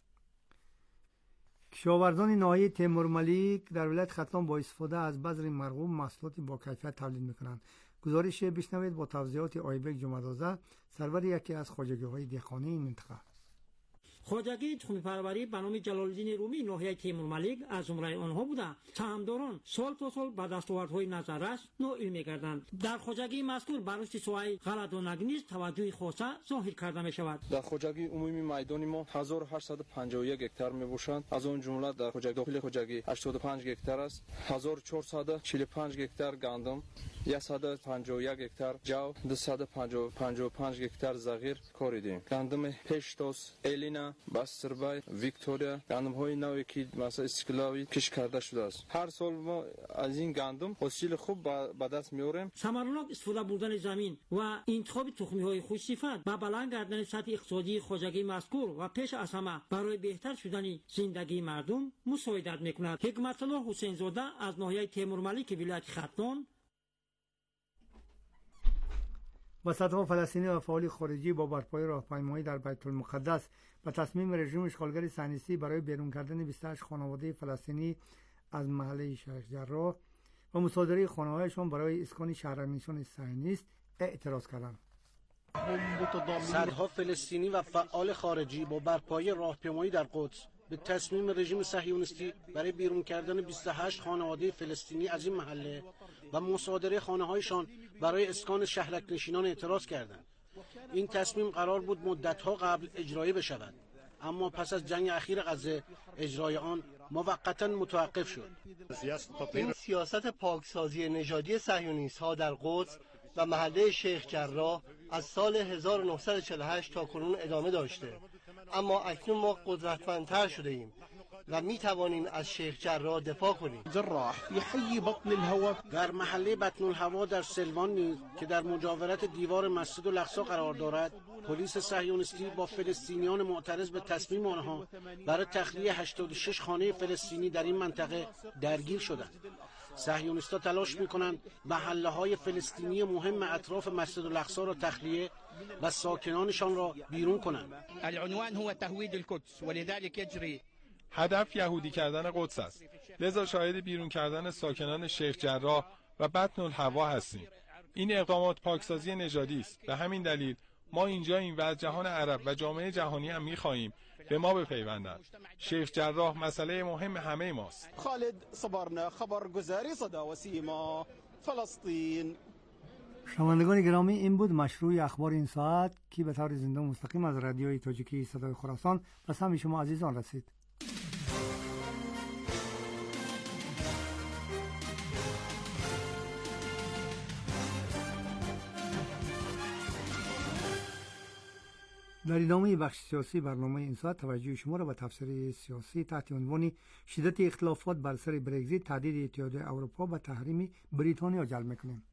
کشاورزان ناحیه تیمورملیک در ولایت ختلان با استفاده از بذر مرغوب محصولات با کیفیت تولید می‌کنند. گزارش بشنوید با توضیحات آیبک جمعه‌دازه، سرور یکی از خواجگی‌های دهقانی این منطقه. خواجگی تخم پروری به نام جلال‌الدین رومی ناحیه تیمورملیک از جمله آنها بوده. سهامداران سال تا سال به دستاوردهای نظررس نائل می‌گردند. در خواجگی مذکور بر رشد سوای غلطانگی نیز توجه خاصه ظاهر کرده می‌شود. در خواجگی عمومی میدان ما هزار و هشتصد و پنجاه و یک هکتار میباشند. از آن جمله در خواجگی داخل خواجگی هشتاد و پنج هکتار است. هزار و چهارصد و چهل و پنج هکتار گندم، صد و پنجاه و یک هکتار جو، دویست و پنجاه و پنج هکتار زغیر کاریدیم. گندم پشتوس، الینا، باستربای، ویکتوریا، گندم های نوعی که مثلا اسکلاوی کش کرده شده است. هر سال ما از این گندم حاصل خوب به دست میاریم. ثمرناک استفاده بردن زمین و انتخاب تخمی های خوش صفت با بلند کردن سطح اقتصادی خواجگی مذکور و پیش از همه برای بهتر شدن زندگی مردم مساعدت میکند. حکمت الله حسین زاده از ناحیه تیمورملیک ولایت ختلان. وسط‌ها فلسطینی و فعال خارجی با برپای راهپیمایی در بیت المقدس و تصمیم رژیم اشغالگر صهیونیستی برای بیرون کردن بیست و هشت خانواده فلسطینی از محله شیخ جراح و مصادره خانه‌هایشان برای اسکان شهرنشین صهیونیست اعتراض کردند. صدها فلسطینی و فعال خارجی با برپای راهپیمایی در قدس به تصمیم رژیم صهیونیستی برای بیرون کردن بیست و هشت خانواده فلسطینی از این محله و مصادره خانه‌هایشان برای اسکان شهرک‌نشینان اعتراض کردند. این تصمیم قرار بود مدت‌ها قبل اجرایی بشود، اما پس از جنگ اخیر غزه اجرای آن موقتاً متوقف شد. این سیاست پاکسازی نژادی صهیونیست‌ها در قدس و محله شیخ جراح از سال هزار و نهصد و چهل و هشت تا کنون ادامه داشته، اما اکنون ما قدرتمندتر شده ایم. و می توانیم از شیخ جراح دفاع کنیم. جراح فی حی بطن الهوا، در محله بطن الهوا در سلوان نیز که در مجاورت دیوار مسجد الاقصی قرار دارد، پلیس صهیونیستی با فلسطینیان معترض به تصمیم آنها برای تخلیه هشتاد و شش خانه فلسطینی در این منطقه درگیر شدند. صهیونیست‌ها تلاش می‌کنند محله‌های فلسطینی مهم اطراف مسجد الاقصی را تخلیه و ساکنانشان را بیرون کنند. العنوان هو تهوید القدس ولذلك يجري. هدف یهودی کردن قدس است. لذا شاهد بیرون کردن ساکنان شیخ جراح و بطن الهوا هستیم. این اقدامات پاکسازی نژادی است. به همین دلیل ما اینجاییم و از جهان عرب و جامعه جهانی هم می‌خواهیم به ما بپیوندند. شیخ جراح مسئله مهم همه ماست. خالد صبرنا خبرگزاری صدا و سیما فلسطین. شنوندگان گرامی، این بود مشروع اخبار این ساعت که به طور زنده و مستقیم از رادیوی تاجیکی صدای خراسان به سمع شما عزیزان رسید. در ادامه بخش سیاسی برنامه این ساعت توجه شما را به تفسیر سیاسی تحت عنوان شدت اختلافات بر سر برگزیت، تهدید اتحادیه اروپا به تحریم بریتانیا جلب می‌کنیم.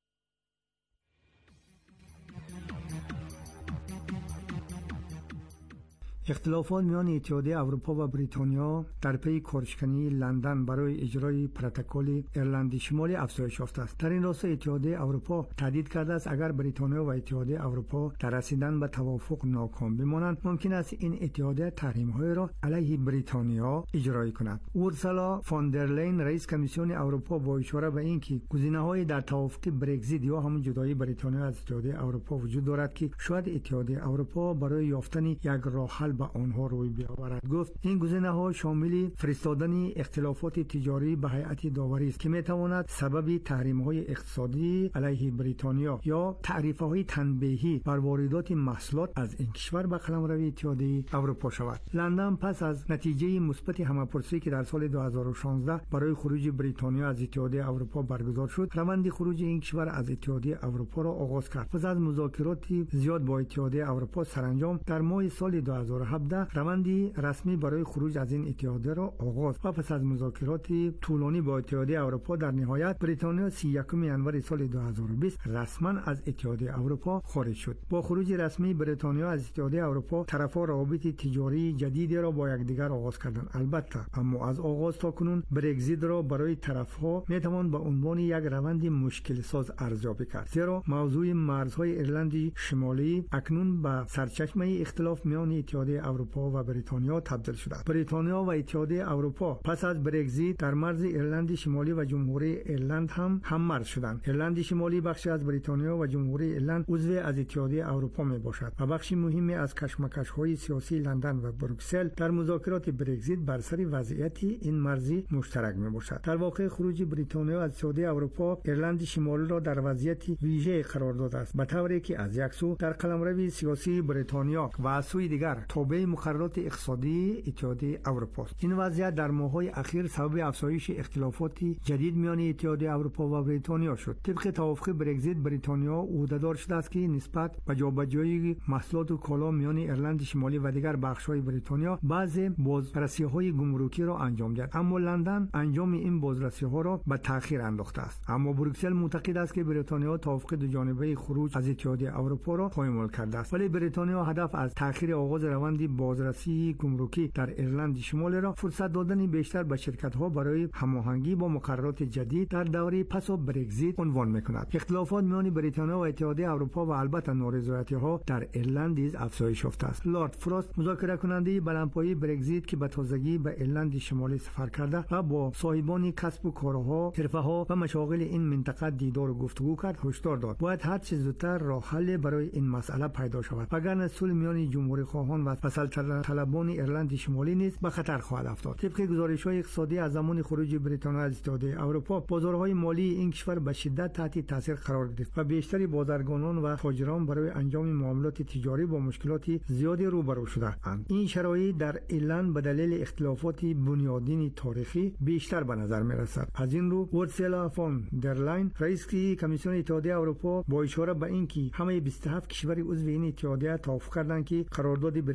اختلافات میان اتحادیه اروپا و بریتانیا در پی کارشکنی لندن برای اجرای پروتکل ایرلند شمالی افزایش یافته است. در این راستا اتحادیه اروپا تهدید کرده است اگر بریتانیا و اتحادیه اروپا در رسیدن به توافق ناکام بمانند، ممکن است این اتحادیه تحریم‌های را علیه بریتانیا اجرا کند. اورسولا فون در لین رئیس کمیسیون اروپا با اشاره به اینکه گزینه‌های در توافق برگزیت یا همون جدایی بریتانیا از اتحادیه اروپا وجود دارد که شاید اتحادیه اروپا برای یافتن یک راه حل به آنها روی بیاورد. گفت این گزینه‌ها شامل فرستادن اختلافات تجاری به هیئت داوری است که می‌تواند سبب تحریم‌های اقتصادی علیه بریتانیا یا تعرفه‌های تنبیهی بر واردات محصولات از این کشور به قلمرو اتحادیه اروپا شود. لندن پس از نتیجه مثبت همه‌پرسی که در سال دو هزار و شانزده برای خروج بریتانیا از اتحادیه اروپا برگزار شد، روند خروج این کشور از اتحادیه اروپا را آغاز کرد. پس از مذاکرات زیاد با اتحادیه اروپا سرانجام در ماه سال دو هزار و هفده روندی رسمی برای خروج از این اتحادیه را آغاز و پس از مذاکرات طولانی با اتحادیه اروپا در نهایت بریتانیا سی و یکم ژانویه سال دو هزار و بیست رسما از اتحادیه اروپا خارج شد. با خروج رسمی بریتانیا از اتحادیه اروپا، طرف‌ها روابط تجاری جدیدی را با یکدیگر آغاز کردند. البته اما از آغاز تا کنون برگزیت را برای طرف‌ها میتوان به عنوان یک روند مشکل ساز ارزیابی کرد، زیرا موضوع مرزهای ایرلند شمالی اکنون به سرچشمه اختلاف میان اتحادیه اروپا و بریتانیا تبدیل شده است. بریتانیا و اتحادیه اروپا پس از برگزیت در مرز ایرلند شمالی و جمهوری ایرلند هم هم‌مرز شدند. ایرلند شمالی بخشی از بریتانیا و جمهوری ایرلند عضو از اتحادیه اروپا میباشد و بخشی مهمی از کشمکش‌های سیاسی لندن و بروکسل در مذاکرات برگزیت بر سر وضعیت این مرزی مشترک میباشد. در واقع خروج بریتانیا از اتحادیه اروپا ایرلند شمالی را در وضعیت ویژه قرار داده است، به طوری که از یک سو در قلمرو سیاسی بریتانیا و از سوی دیگر تابع مقررات اقتصادی اتحادیه اروپا است. این وضعیت در ماه‌های اخیر سبب افزایش اختلافات جدید میان اتحادیه اروپا و بریتانیا شد. طبق توافق برگزیت، بریتانیا عهده‌دار شده است که نسبت به جابجایی محصولات و کالا میان ایرلند شمالی و دیگر بخش‌های بریتانیا بعضی بازرسی‌های گمرکی را انجام دهد، اما لندن انجام این بازرسی‌ها را به تأخیر انداخته است. اما بروکسل معتقد است که بریتانیا توافق دو جانبه خروج از اتحادیه اروپا را پایمال کرده است، ولی بریتانیا هدف از تأخیر آغاز روند بازرسی گمرکی در ایرلند شمالی را فرصت دادن بیشتر به شرکت‌ها برای هماهنگی با مقررات جدید در دوره پس از برگزیت عنوان می‌کند. اختلافات میان بریتانیا و اتحادیه اروپا و البته نارضایتی‌ها در ایرلند نیز افزایش یافته است. لارد فروست، مذاکره کننده بلندپایه برگزیت که به تازگی به ایرلند شمالی سفر کرده و با صاحبان کسب و کارها، حرفه‌ها و مشاغل این منطقه دیدار و گفتگو کرد، هشدار داد باید هر چه زودتر راه حل برای این مسئله پیدا شود، وگرنه صلح میان جمهوری خواهان و فصل طلبان ایرلند شمالی نیز به خطر خواهد افتاد. طبق گزارش‌های اقتصادی از زمان خروج بریتانیا از اتحادیه اروپا، بازارهای مالی این کشور به شدت تحت تاثیر قرار گرفت و بیشتری بازرگانان و تاجران برای انجام معاملات تجاری با مشکلات زیادی روبرو شدند. این شرایط در ایرلند به دلیل اختلافات بنیادین تاریخی بیشتر به نظر می‌رسد. از این رو اورسولا فون در لین رئیس کمیسیون اتحادیه اروپا با اشاره به اینکه همه بیست و هفت کشور عضو این اتحادیه توافق کردند که قرارداد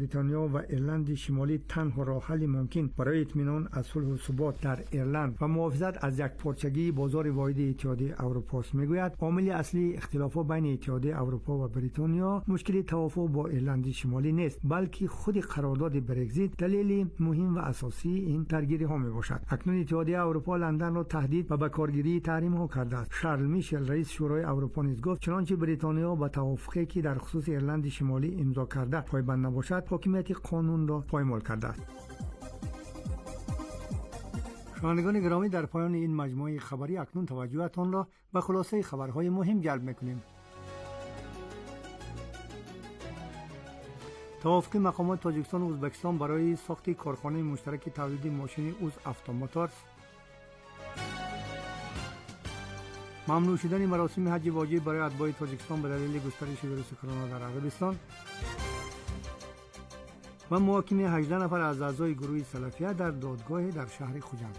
بریتانیا و ایرلند شمالی تنها راه حل ممکن برای اطمینان از صلح و ثبات در ایرلند و محافظت از یکپارچگی بازار واحد اتحادیه اروپا است. میگوید عامل اصلی اختلافات بین اتحادیه اروپا و بریتانیا مشکل توافق با ایرلند شمالی نیست، بلکه خود قرارداد برگزیت دلیل مهم و اساسی این درگیری ها می باشد. اکنون اتحادیه اروپا لندن را تهدید و به کارگیری تحریم ها کرده است. شارل میشل رئیس شورای اروپا نیز گفت چنانچه بریتانیا با توافقی که در خصوص ایرلند شمالی امضا کرده پایبند نباشد، حاکمیت قانون را پایمال کرده است. شنوندگان گرامی، در پایان این مجموعه خبری اکنون توجهتان را به خلاصه خبرهای مهم جلب می‌کنیم. توافق مقامات تاجیکستان و ازبکستان برای ساخت کارخانه مشترک تولید ماشین اوز افتوموتورز، ممنوع شدن مراسم حج واجب برای اتباع تاجیکستان به دلیل گسترش ویروس کرونا در عربستان و محاکمه هجده نفر از اعضای گروه سلفیه در دادگاه در شهر خوجند.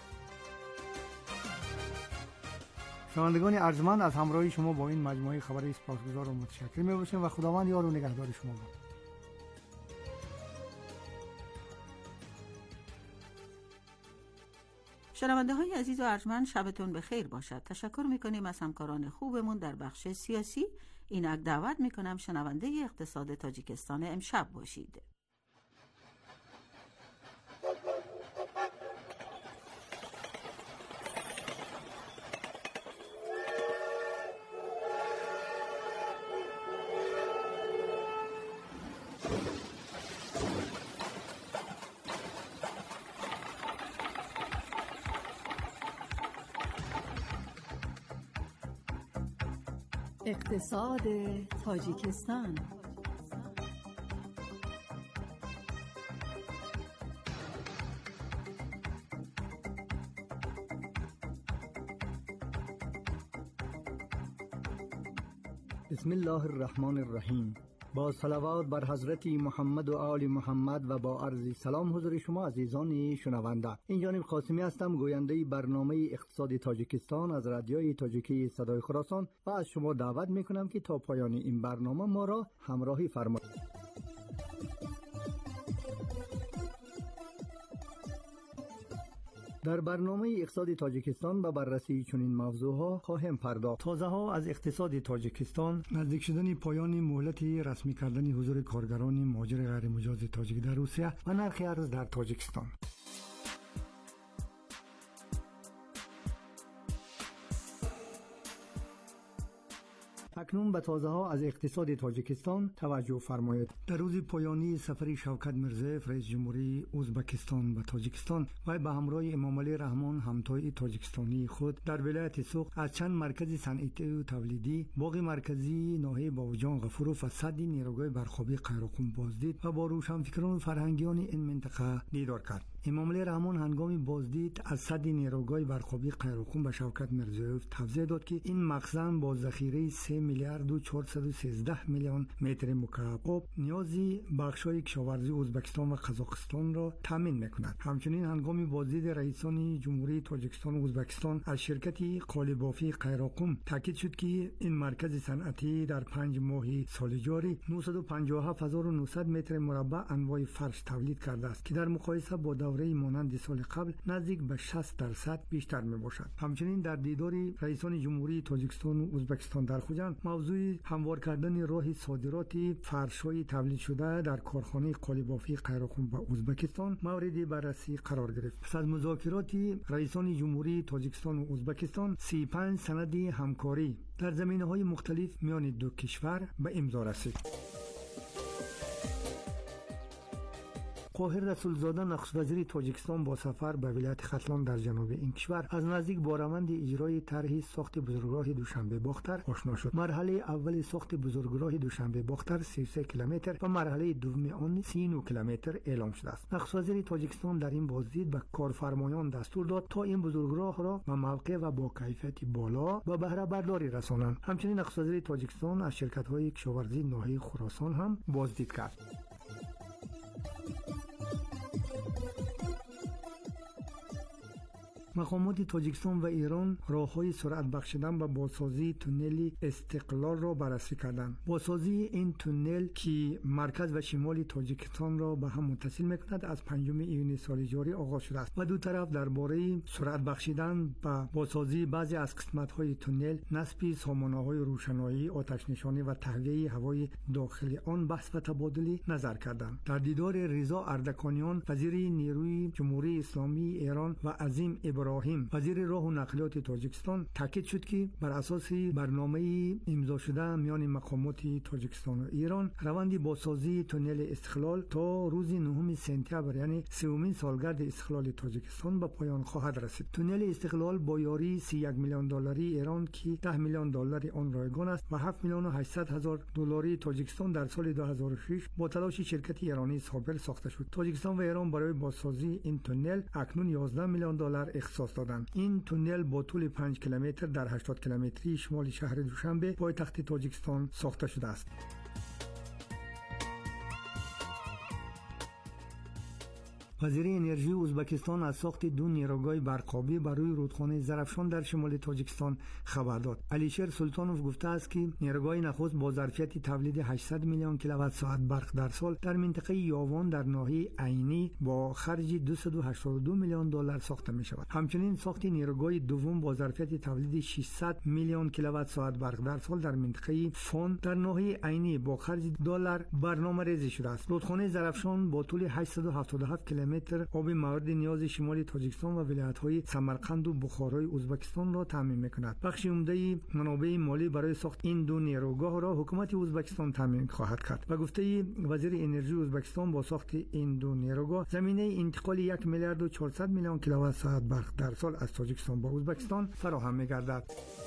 شنوندگان ارجمند، از همراهی شما با این مجموعه خبری سپاسگزار و متشکر میباشیم و خداوند یار و نگهدار شما باد. شنونده های عزیز و ارجمند، شبتون بخیر باشد. تشکر میکنیم از همکاران خوبمون در بخش سیاسی. اینک دعوت میکنم شنونده اقتصاد تاجیکستان امشب باشید. اقتصاد تاجیکستان. بسم الله الرحمن الرحیم. با صلوات بر حضرت محمد و آل محمد و با عرض سلام حضور شما عزیزان شنونده. این جانب قاسمی هستم، گوینده برنامه اقتصاد تاجیکستان از رادیوی تاجیکی صدای خراسان و از شما دعوت میکنم که تا پایان این برنامه ما را همراهی فرمایید. در برنامه اقتصاد تاجیکستان به بررسی چنین موضوعها خواهیم پرداخت. تازه ها از اقتصاد تاجیکستان، نزدیک شدن پایان مهلت رسمی کردن حضور کارگران مهاجر غیر مجاز تاجیک در روسیه و نرخ ارز در تاجیکستان. اکنون به تازه ها از اقتصاد تاجیکستان توجه فرمایید. در روز پایانی سفر شوکت میرزیف رئیس جمهوری ازبکستان به تاجیکستان و به همراه امامعلی رحمان همتای تاجیکستانی خود در ولایت سوق از چند مرکز صنعتی و تولیدی، باغ مرکزی ناحیه باوجان غفوروف و سد نیروگاه برخوابی قیروقم بازدید و با روشنفکران و فرهنگیان این منطقه دیدار کرد. امامعلی رحمان هنگام بازدید از سد نیروگاه برخوابی قیروقم به شوکت میرزیف توضیح داد که این مخزن با ذخیره سه میلیارد و چهارصد و سیزده میلیون متر مکعب نیازی بخش‌های کشاورزی ازبکستان و قزاقستان را تامین می‌کند. همچنین هنگام بازدید رئیسان جمهوری تاجیکستان و ازبکستان از شرکت قالیبافی قیروقم تاکید شد که این مرکز صنعتی در پنج ماه سال جاری نهصد و پنجاه و هفت هزار و نهصد متر مربع انواع فرش تولید کرده است که در مقایسه با دوره مانند سال قبل نزدیک به شصت درصد بیشتر میباشد. همچنین در دیدار رئیسان جمهوری تاجیکستان و ازبکستان در خوجند موضوع هموار کردن راه صادرات فرش‌های تولید شده در کارخانه قالیبافی قیروقم و ازبکستان مورد بررسی قرار گرفت. پس از مذاکرات رئیسان جمهوری تاجیکستان و ازبکستان سی و پنج سند همکاری در زمینه‌های مختلف میان دو کشور به امضا رسید. قاهر رسولزاده نخست وزیر تاجیکستان با سفر به ولایت ختلان در جنوب این کشور از نزدیک با روند اجرای طرح ساخت بزرگراه دوشنبه باختر آشنا شد. مرحله اول ساخت بزرگراه دوشنبه باختر سی و سه کیلومتر و مرحله دوم آن سی و نه کیلومتر اعلام شده است. نخست وزیر تاجیکستان در این بازدید به کارفرمایان دستور داد تا این بزرگراه را به موقع و با کیفیت بالا و بهره برداری رسانند. همچنین نخست وزیر تاجیکستان از شرکت‌های کشاورزی ناحیه خراسان هم بازدید کرد. مقامات تاجیکستان و ایران راههای سرعت بخشیدن و بازسازی تونل استقلال را بررسی کردند. بازسازی این تونل که مرکز و شمال تاجیکستان را به هم متصل میکند از پنجم ایون سال جاری آغاز شده است و دو طرف درباره سرعت بخشیدن و بازسازی بعضی از قسمت‌های تونل، نصب سامانه‌های روشنایی، آتش نشانی و تهویه هوای داخلی آن بحث و تبادل نظر کردند. در دیدار رضا اردکانیان وزیر نیروی جمهوری اسلامی ایران و عظیم ابراهیم وزیر راه و نقلیات تاجیکستان تاکید شد که بر اساس برنامه امضا شده میان مقامات تاجیکستان و ایران روند بازسازی تونل استقلال تا روز نهم سپتامبر یعنی سومین سالگرد استقلال تاجیکستان به پایان خواهد رسید. تونل استقلال با یاری سی و یک میلیون دلاری ایران که ده میلیون دلار آن رایگان است و هفت میلیون و هشتصد هزار دلاری تاجیکستان در سال دو هزار و شش با تلاش شرکت ایرانی سابل ساخته شد. تاجیکستان و ایران برای بازسازی این تونل اکنون یازده میلیون دلار اختصاص دادند. این تونل با طول پنج کیلومتر در هشتاد کیلومتری شمال شهر دوشنبه پایتخت تاجیکستان ساخته شده است. وزیر انرژی ازبکستان از ساخت دو نیروگاه برقابی برای رودخانه زرافشان در شمال تاجیکستان خبر داد. علیشیر سلطانوف گفته است که نیروگاه نخست با ظرفیت تولید هشتصد میلیون کیلووات ساعت برق در سال در منطقه یاوان در ناحیه عینی با خرج دویست و هشتاد و دو میلیون دلار ساخته می شود. همچنین ساخت نیروگاه دوم با ظرفیت تولید ششصد میلیون کیلووات ساعت برق در سال در منطقه فون در ناحیه عینی با خرج دلار برنامه‌ریزی شده است. رودخانه زرافشان با طول هشتصد و هفتاد و هفت کیلومتر آب مورد نیاز شمال تاجیکستان و ولایت‌های سمرقند و بخارای ازبکستان را تامین می‌کند. بخش عمده منابع مالی برای ساخت این دو نیروگاه را حکومت ازبکستان تامین خواهد کرد. و گفته وزیر انرژی ازبکستان با ساخت این دو نیروگاه زمینه انتقال یک میلیارد و چهارصد میلیون کیلووات ساعت برق در سال از تاجیکستان به ازبکستان فراهم می‌گردد.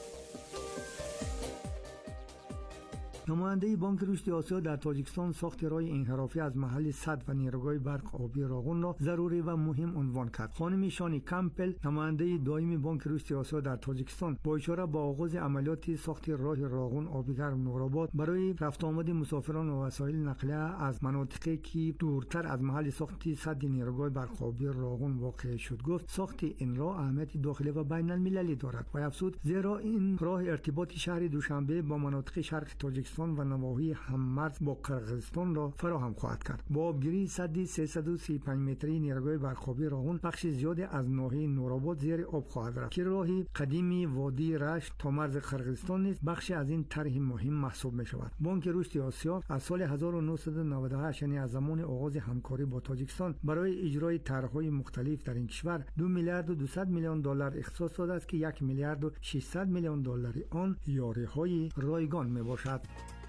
نماینده بانک رشد آسیا در تاجیکستان ساخت راه انحرافی از محل سد و نیروگاه برق آبی راغون را ضروری و مهم عنوان کرد. خانم شانی کمپل نماینده دائم بانک رشد آسیا در تاجیکستان با اشاره به آغاز عملیات ساخت راه راغون آبیگرم نورآباد برای رفت آمد مسافران و وسایل نقلیه از مناطقی که دورتر از محل ساخت سد نیروگاه برق آبی راغون واقع شد گفت ساخت این راه اهمیت داخلی و بین المللی دارد و افزود زیرا این راه ارتباط شهر دوشنبه با مناطق شرق تاجیکستان و نواحی هممرز با قرقیزستان را فراهم خواهد کرد. با آبگیری سد سیصد و سی و پنج متری نیروگاه برقابی راغون بخش زیادی از ناحیه نورآباد زیر آب خواهد رفت که راهی قدیمی وادی رشت تا مرز قرقیزستان نیز بخشی از این طرح مهم محسوب می شود. بانک رشد آسیا از سال هزار و نهصد و نود و هشت یعنی از زمان آغاز همکاری با تاجیکستان برای اجرای طرح‌های مختلف در این کشور دو میلیارد و دویست میلیون دلار اختصاص داده است که یک میلیارد و ششصد میلیون دلار آن یاری‌های رایگان می باشد.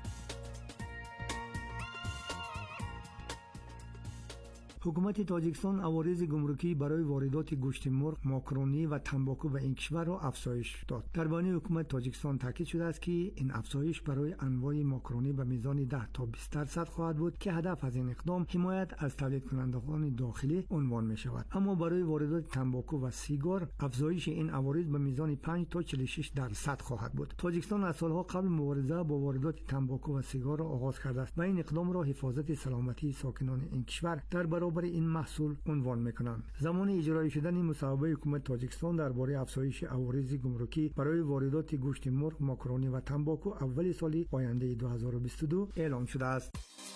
حکومت تاجیکستان عوارض گمرکی برای واردات گوشت مرغ، ماکارونی و تنباکو به این کشور را افزایش داد. در بیان حکومت تاجیکستان تاکید شده است که این افزایش برای انواع ماکارونی به میزان ده تا بیست درصد خواهد بود که هدف از این اقدام حمایت از تولید کنندگان داخلی عنوان می شود. اما برای واردات تنباکو و سیگار افزایش این عوارض به میزان پنج تا چهل و شش درصد خواهد بود. تاجیکستان از سالها قبل مبارزه با واردات تنباکو و سیگار را آغاز کرده است و این اقدام را حفاظت سلامتی ساکنان این کشور در برای این محصول عنوان میکنند. زمان اجرایی شدن مصوبه حکومت تاجیکستان درباره افزایش عوارض گمرکی برای واردات گوشت مرغ، ماکارونی و تنباکو اول سال آینده دو هزار و بیست و دو اعلام شده است.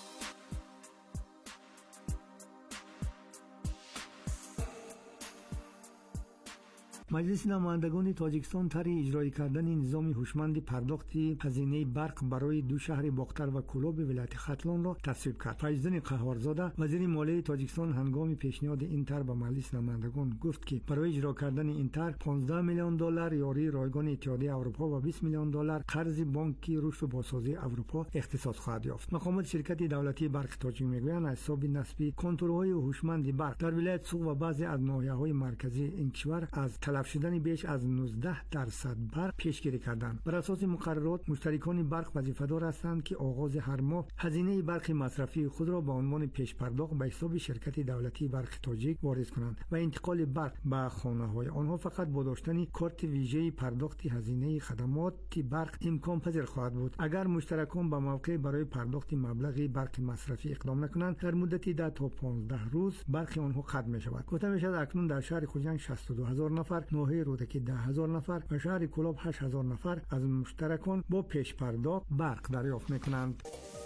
مجلس نمایندگان تاجیکستان طرح اجرایی کردن نظام هوشمند پرداخت هزینه برق برای دو شهر باختر و کولاب ولایت ختلان را تصویب کرد. فیض‌الدین قهارزاده وزیر مالیه تاجیکستان هنگام پیشنهاد این طرح به مجلس نمایندگان گفت که برای اجرا کردن این طرح پانزده میلیون دلار یاری رایگان اتحادیه اروپا و بیست میلیون دلار قرض بانک رشد و بازسازی اروپا اختصاص خواهد یافت. مقامات شرکت دولتی برق تاجیک میگویند از حساب نسبی کنترل‌های هوشمند برق در ولایت سوق و بعضی از ناحیه‌های مرکزی این کشور از تلف شدن بیش از نوزده درصد برق پیشگیری کردند. بر اساس مقررات مشترکان برق وظیفه‌دار هستند که آغاز هر ماه هزینه برق مصرفی خود را به عنوان پیش پرداخت به حساب شرکت دولتی برق تاجیک واریز کنند و انتقال برق به خانه‌های آنها فقط با داشتن کارت ویژه پرداخت هزینه خدمات برق امکان پذیر خواهد بود. اگر مشترکان به موقع برای پرداخت مبلغ برق مصرفی اقدام نکنند در مدت ده تا پانزده روز برق آنها قطع می‌شود. گفته می‌شود اکنون در شهر خوجند شصت و دو هزار نفر ناحیه رودکی ده هزار نفر و شهر کلاب هشت هزار نفر از مشترکان با پیش پرداخت برق دریافت میکنند.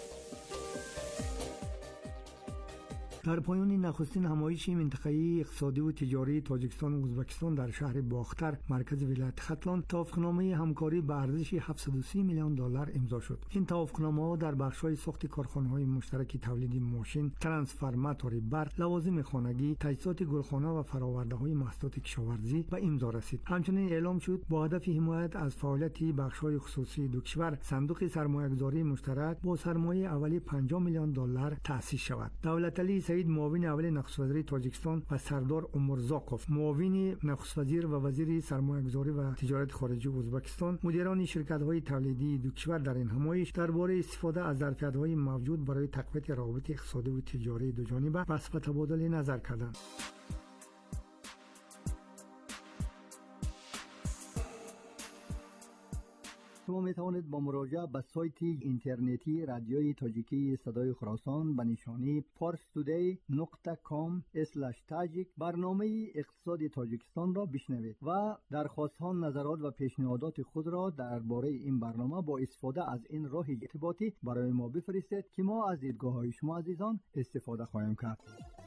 در پایان نخستین همایش منطقه‌ای اقتصادی و تجاری تاجیکستان و ازبکستان در شهر باختر مرکز ولایت ختلان توافقنامه همکاری به ارزش هفتصد و سی میلیون دلار امضا شد. این توافقنامه‌ها در بخش‌های ساخت کارخانه‌های مشترک تولید ماشین، ترانسفورماتور برق، لوازم خانگی، تجهیزات گلخانه و فرآورده‌های محصولات کشاورزی به امضا رسید. همچنین اعلام شد با هدف حمایت از فعالیت بخش‌های خصوصی دو کشور صندوق سرمایه‌گذاری مشترک با سرمایه اولیه پنجاه میلیون دلار تأسیس شود. دولت علی سعید معاون اول نخست وزیر تاجیکستان و سردار عمرزاقوف معاون نخست وزیر و وزیر سرمایه‌گذاری و تجارت خارجی ازبکستان مدیران شرکت‌های تولیدی دو کشور در این همایش درباره استفاده از ظرفیت‌های موجود برای تقویت روابط اقتصادی و تجاری دو جانبه بحث و تبادل نظر کردند. شما می توانید با مراجعه به سایت اینترنتی رادیوی تاجیکی صدای خراسان به نشانی فارس تودی نقطه کام اسلش تاجیک برنامه اقتصاد تاجیکستان را بشنوید و درخواست‌ها، نظرات و پیشنهادات خود را درباره این برنامه با استفاده از این راه ارتباطی برای ما بفرستید که ما از دیدگاه‌های شما عزیزان استفاده خواهیم کرد.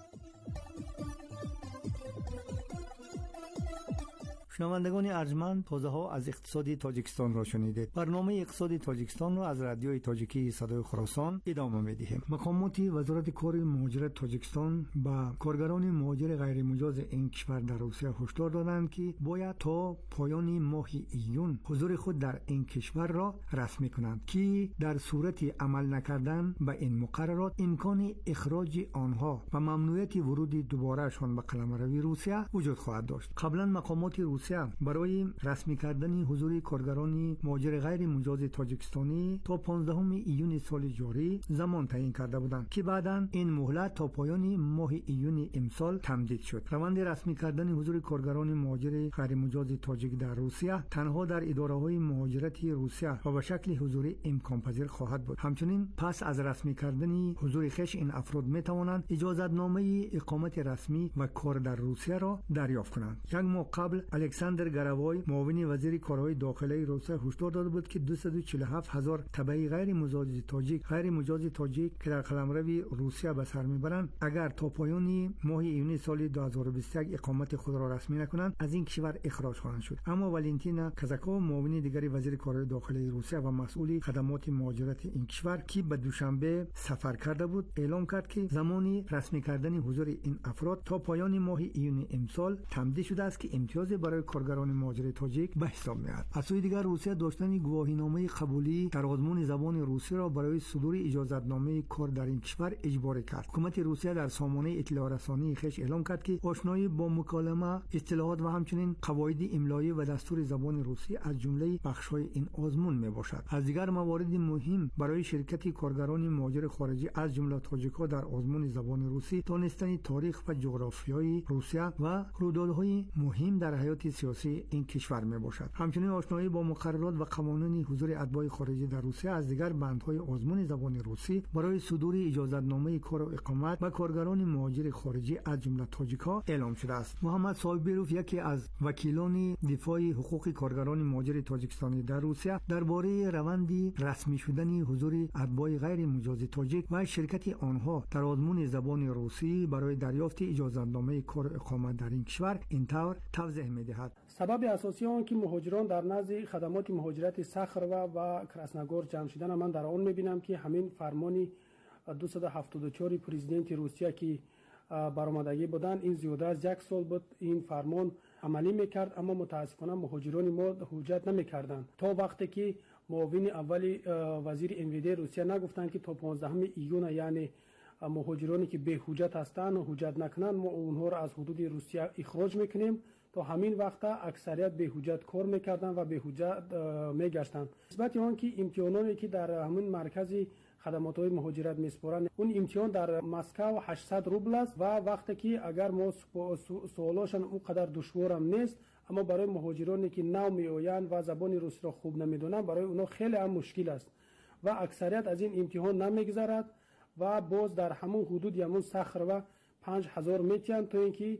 شنوندگان ارجمند، تازه ها از اقتصاد تاجیکستان را شنیدید. برنامه اقتصاد تاجیکستان را از رادیوی تاجیکی صدای خراسان ادامه می‌دهیم. مقامات وزارت کار مهاجرت تاجیکستان با کارگران مهاجر غیر مجاز این کشور در روسیه هشدار دادند که باید تا پایان ماه ایون حضور خود در این کشور را رسمی کنند که در صورت عمل نکردن به این مقررات امکان اخراج آنها و ممنوعیت ورود دوبارهشان به قلمروی روسیه وجود خواهد داشت. قبلا مقامات روسیه برای رسمی کردن حضور کارگران مهاجر غیر مجاز تاجیکستانی تا پانزدهم ایون سال جاری زمان تعیین کرده بودند که بعداً این مهلت تا پایان ماه ایون امسال تمدید شد. روند رسمی کردن حضور کارگران مهاجر غیر مجاز تاجیک در روسیه تنها در اداره‌های مهاجرت روسیه و به شکل حضور امکان پذیر خواهد بود. همچنین پس از رسمی کردن حضور خش این افراد می توانند اجازه‌نامه اقامت رسمی و کار در روسیه را دریافت کنند. یک ماه قبل الکساندر گراوای معاون وزیر کارهای داخلی روسیه هشدار داده بود که دویست و چهل و هفت هزار تبعی غیر مجاز تاجیک غیر مجاز تاجیک که در قلمرو روسیه به سر میبرند اگر تا پایان ماه ایون سال دو هزار و بیست و یک اقامت خود را رسمی نکنند از این کشور اخراج خواهند شد. اما والنتینا کازاکووا معاون دیگری وزیر کارهای داخلی روسیه و مسئول خدمات مهاجرت این کشور که به دوشنبه سفر کرده بود اعلام کرد که زمانی رسمی کردن حضور این افراد تا پایان ماه ایون امسال تمدید شده است که امتیاز برای کارگران مهاجر تاجیک به حساب میاد. از سوی دیگر روسیه داشتن گواهینامه قبولی در آزمون زبان روسی را برای صدور اجازه‌نامه کار در این کشور اجباری کرد. حکومت روسیه در سامانه اطلاع رسانی خش اعلام کرد که آشنایی با مکالمه، اصطلاحات و همچنین قواعد املایی و دستور زبان روسی از جمله بخش‌های این آزمون میباشد. از دیگر موارد مهم برای شرکت کارگران مهاجر خارجی از جمله تاجیک‌ها در آزمون زبان روسی دانستن تاریخ و جغرافیای روسیه و رویدادهای مهم در حیات سیاسی این کشور می باشد. همچنین آشنایی با مقررات و قوانین حضور اتباع خارجی در روسیه از دیگر بندهای آزمون زبان روسی برای صدور اجازه‌نامه کار و اقامت و کارگران مهاجر خارجی از جمله تاجیک‌ها اعلام شده است. محمد صاحبیروف یکی از وکیلان دفاع حقوق کارگران مهاجر تاجیکستانی در روسیه درباره روند رسمی شدن حضور اتباع غیر مجاز تاجیک و شرکت آنها در آزمون زبان روسی برای دریافت اجازه‌نامه کار و اقامت در این کشور اینطور توضیح می‌دهد. سبب اساسی آن که مهاجران در نزد خدمات مهاجرت صخر و و کراسنگور جمع شدن من در آن می‌بینم که همین فرمان دویست و هفتاد و چهار پرزیدنت روسیه که برآمدگی بودن این زیاده از یک سال بود این فرمان عملی میکرد، اما متاسفانه مهاجران ما حجت نمیکردند تا وقتی که معاون اول وزیر امویدی روسیه نگفتند که تا پانزدهم ایون یعنی مهاجرانی که به حجت هستند و حجت نکنند ما اونها را از حدود روسیه اخراج میکنیم. تا همین وقت اکثریت به حجت کار میکردن و به حجت میگشتن. نسبت آن که امتحاناتی که در همون مرکز خدمات های مهاجرت میسپارند اون امتحان در مسکو هشتصد روبل است و وقتی که اگر ما سوالاشون اونقدر دشوار هم نیست، اما برای مهاجرانی که نو میآیند و زبان روسی را خوب نمیدونن برای اونا خیلی هم مشکل است و اکثریت از این امتحان نمیگذرد و باز در همون حدود همون صخر و پنج هزار میتیان تا اینکه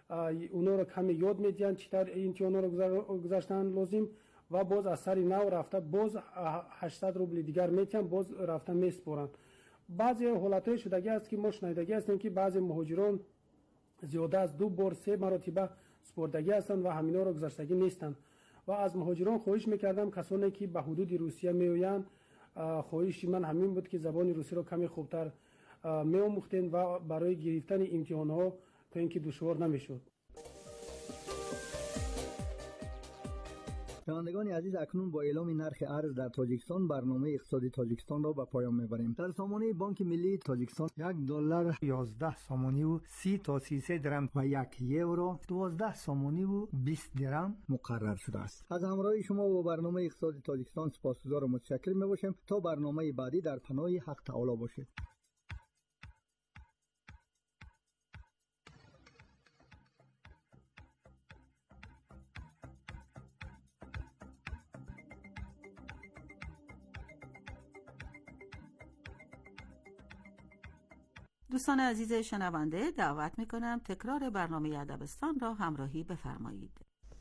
اونا رو کمی یاد میدین چطور امتحانا رو گذاشتن لازم و باز از سر نو رفته باز هشتصد روبل دیگر میتین باز رفته میسپرن. بعضی حالتهای شدگی است که ما شنیدگی هستیم که بعضی مهاجران زیاده از دو بار سه مرتبه سپردگی هستند و همینا رو گذاشتگی نیستند و از مهاجران خواهش میکردم کسانی که به حدود روسیه میآیند خواهش من همین بود که زبان روسی رو کمی خوبتر میآموختین و برای گرفتن امتحان ها تا اینکه دشوار نمیشد. شنوندگان عزیز، اکنون با اعلام نرخ ارز در تاجیکستان برنامه اقتصادی تاجیکستان را به پایان میبریم. در سامانه بانک ملی تاجیکستان یک دلار یازده سامانی و سی تا سیصد درم و یک یورو دوازده سامانی و بیست درم مقرر شده است. از همراهی شما با برنامه اقتصادی تاجیکستان سپاسگزار و متشکر میباشیم. تا برنامه بعدی در پناه حق تعالی باشید. دوستان عزیز شنونده، دعوت میکنم تکرار برنامه ادبستان را همراهی بفرمایید.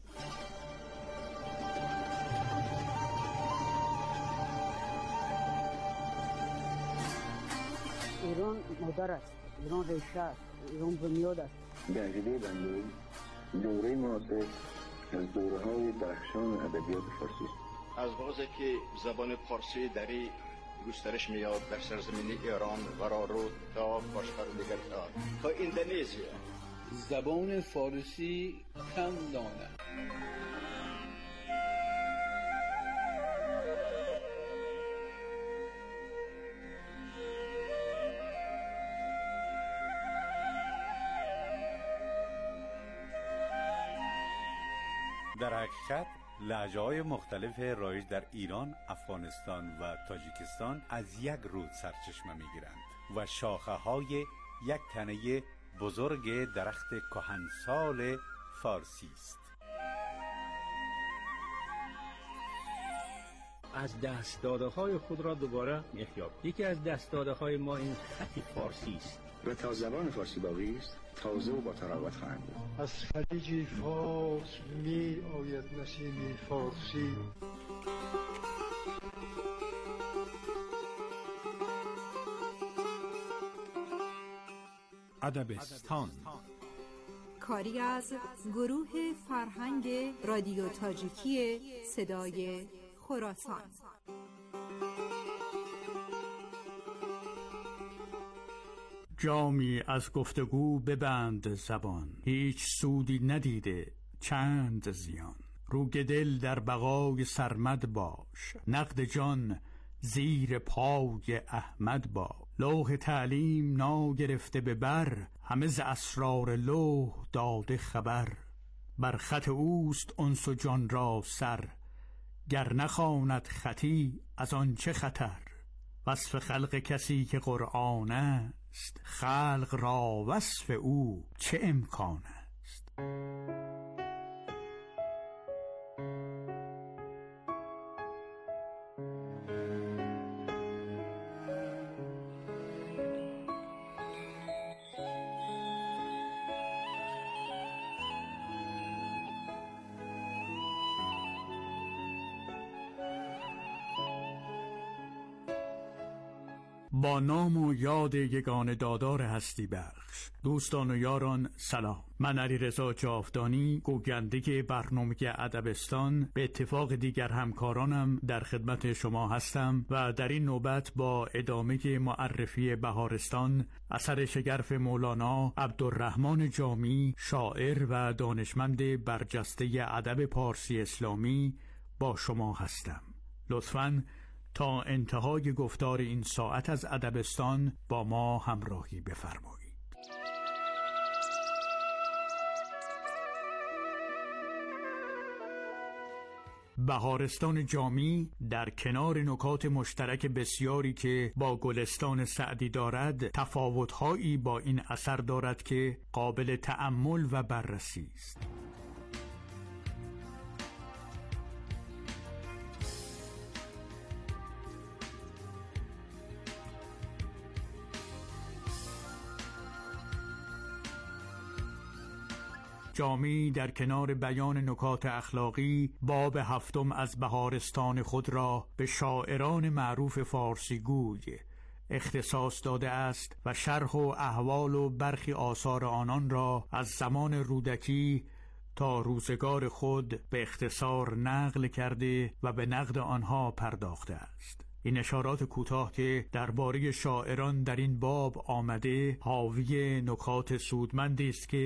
ایران مادر است، ایران ریشه است، ایران بنیاد است. گنجیده بندی دوره معاصر از دوره های درخشان ادبیات فارسی است. از بازی که زبان فارسی دری گسترش میاد در سرزمین ایران و رارو تا باشقرودگرستان تا اندونزیا. زبان فارسی کم دانه در حقیقت لهجه‌های مختلف رایج در ایران، افغانستان و تاجیکستان از یک رود سرچشمه می‌گیرند و شاخه‌های یک تنه بزرگ درخت کهنسال فارسی است. از دست داده‌های خود را دوباره می‌یابیم. یکی از دست داده‌های ما این خط فارسی است و تا زبان فارسی باقی است تازه و با تراوت خواهند بود. از خلیج فارس می آید نسیم فارسی. ادبستان کاری از گروه فرهنگ رادیو تاجیکی صدای خراسان. جامی از گفتگو ببند زبان، هیچ سودی ندیده چند زیان. روگ دل در بقای سرمد باش، نقد جان زیر پای احمد باش. لوح تعلیم ناگرفته به بر، همه ز اسرار لوح داده خبر. بر خط اوست انس و جان را سر، گر نخواند خطی از آن چه خطر. وصف خلق کسی که قرآن است، خلق را وصف او چه امکان است. با نام و یاد یگان دادار هستی بخش، دوستان و یاران سلام. من علیرضا جاودانی، گوینده برنامه ادبستان، به اتفاق دیگر همکارانم در خدمت شما هستم و در این نوبت با ادامه معرفی بهارستان، اثر شگرف مولانا عبدالرحمن جامی، شاعر و دانشمند برجسته ادب پارسی اسلامی، با شما هستم. لطفاً تا انتهای گفتار این ساعت از ادبستان با ما همراهی بفرمایید. بهارستان جامی در کنار نکات مشترک بسیاری که با گلستان سعدی دارد، تفاوت‌هایی با این اثر دارد که قابل تأمل و بررسی است. جامی در کنار بیان نکات اخلاقی باب هفتم از بهارستان خود را به شاعران معروف فارسی گوی اختصاص داده است و شرح و احوال و برخی آثار آنان را از زمان رودکی تا روزگار خود به اختصار نقل کرده و به نقد آنها پرداخته است. این اشارات کوتاه که درباره شاعران در این باب آمده حاوی نکات سودمندی است که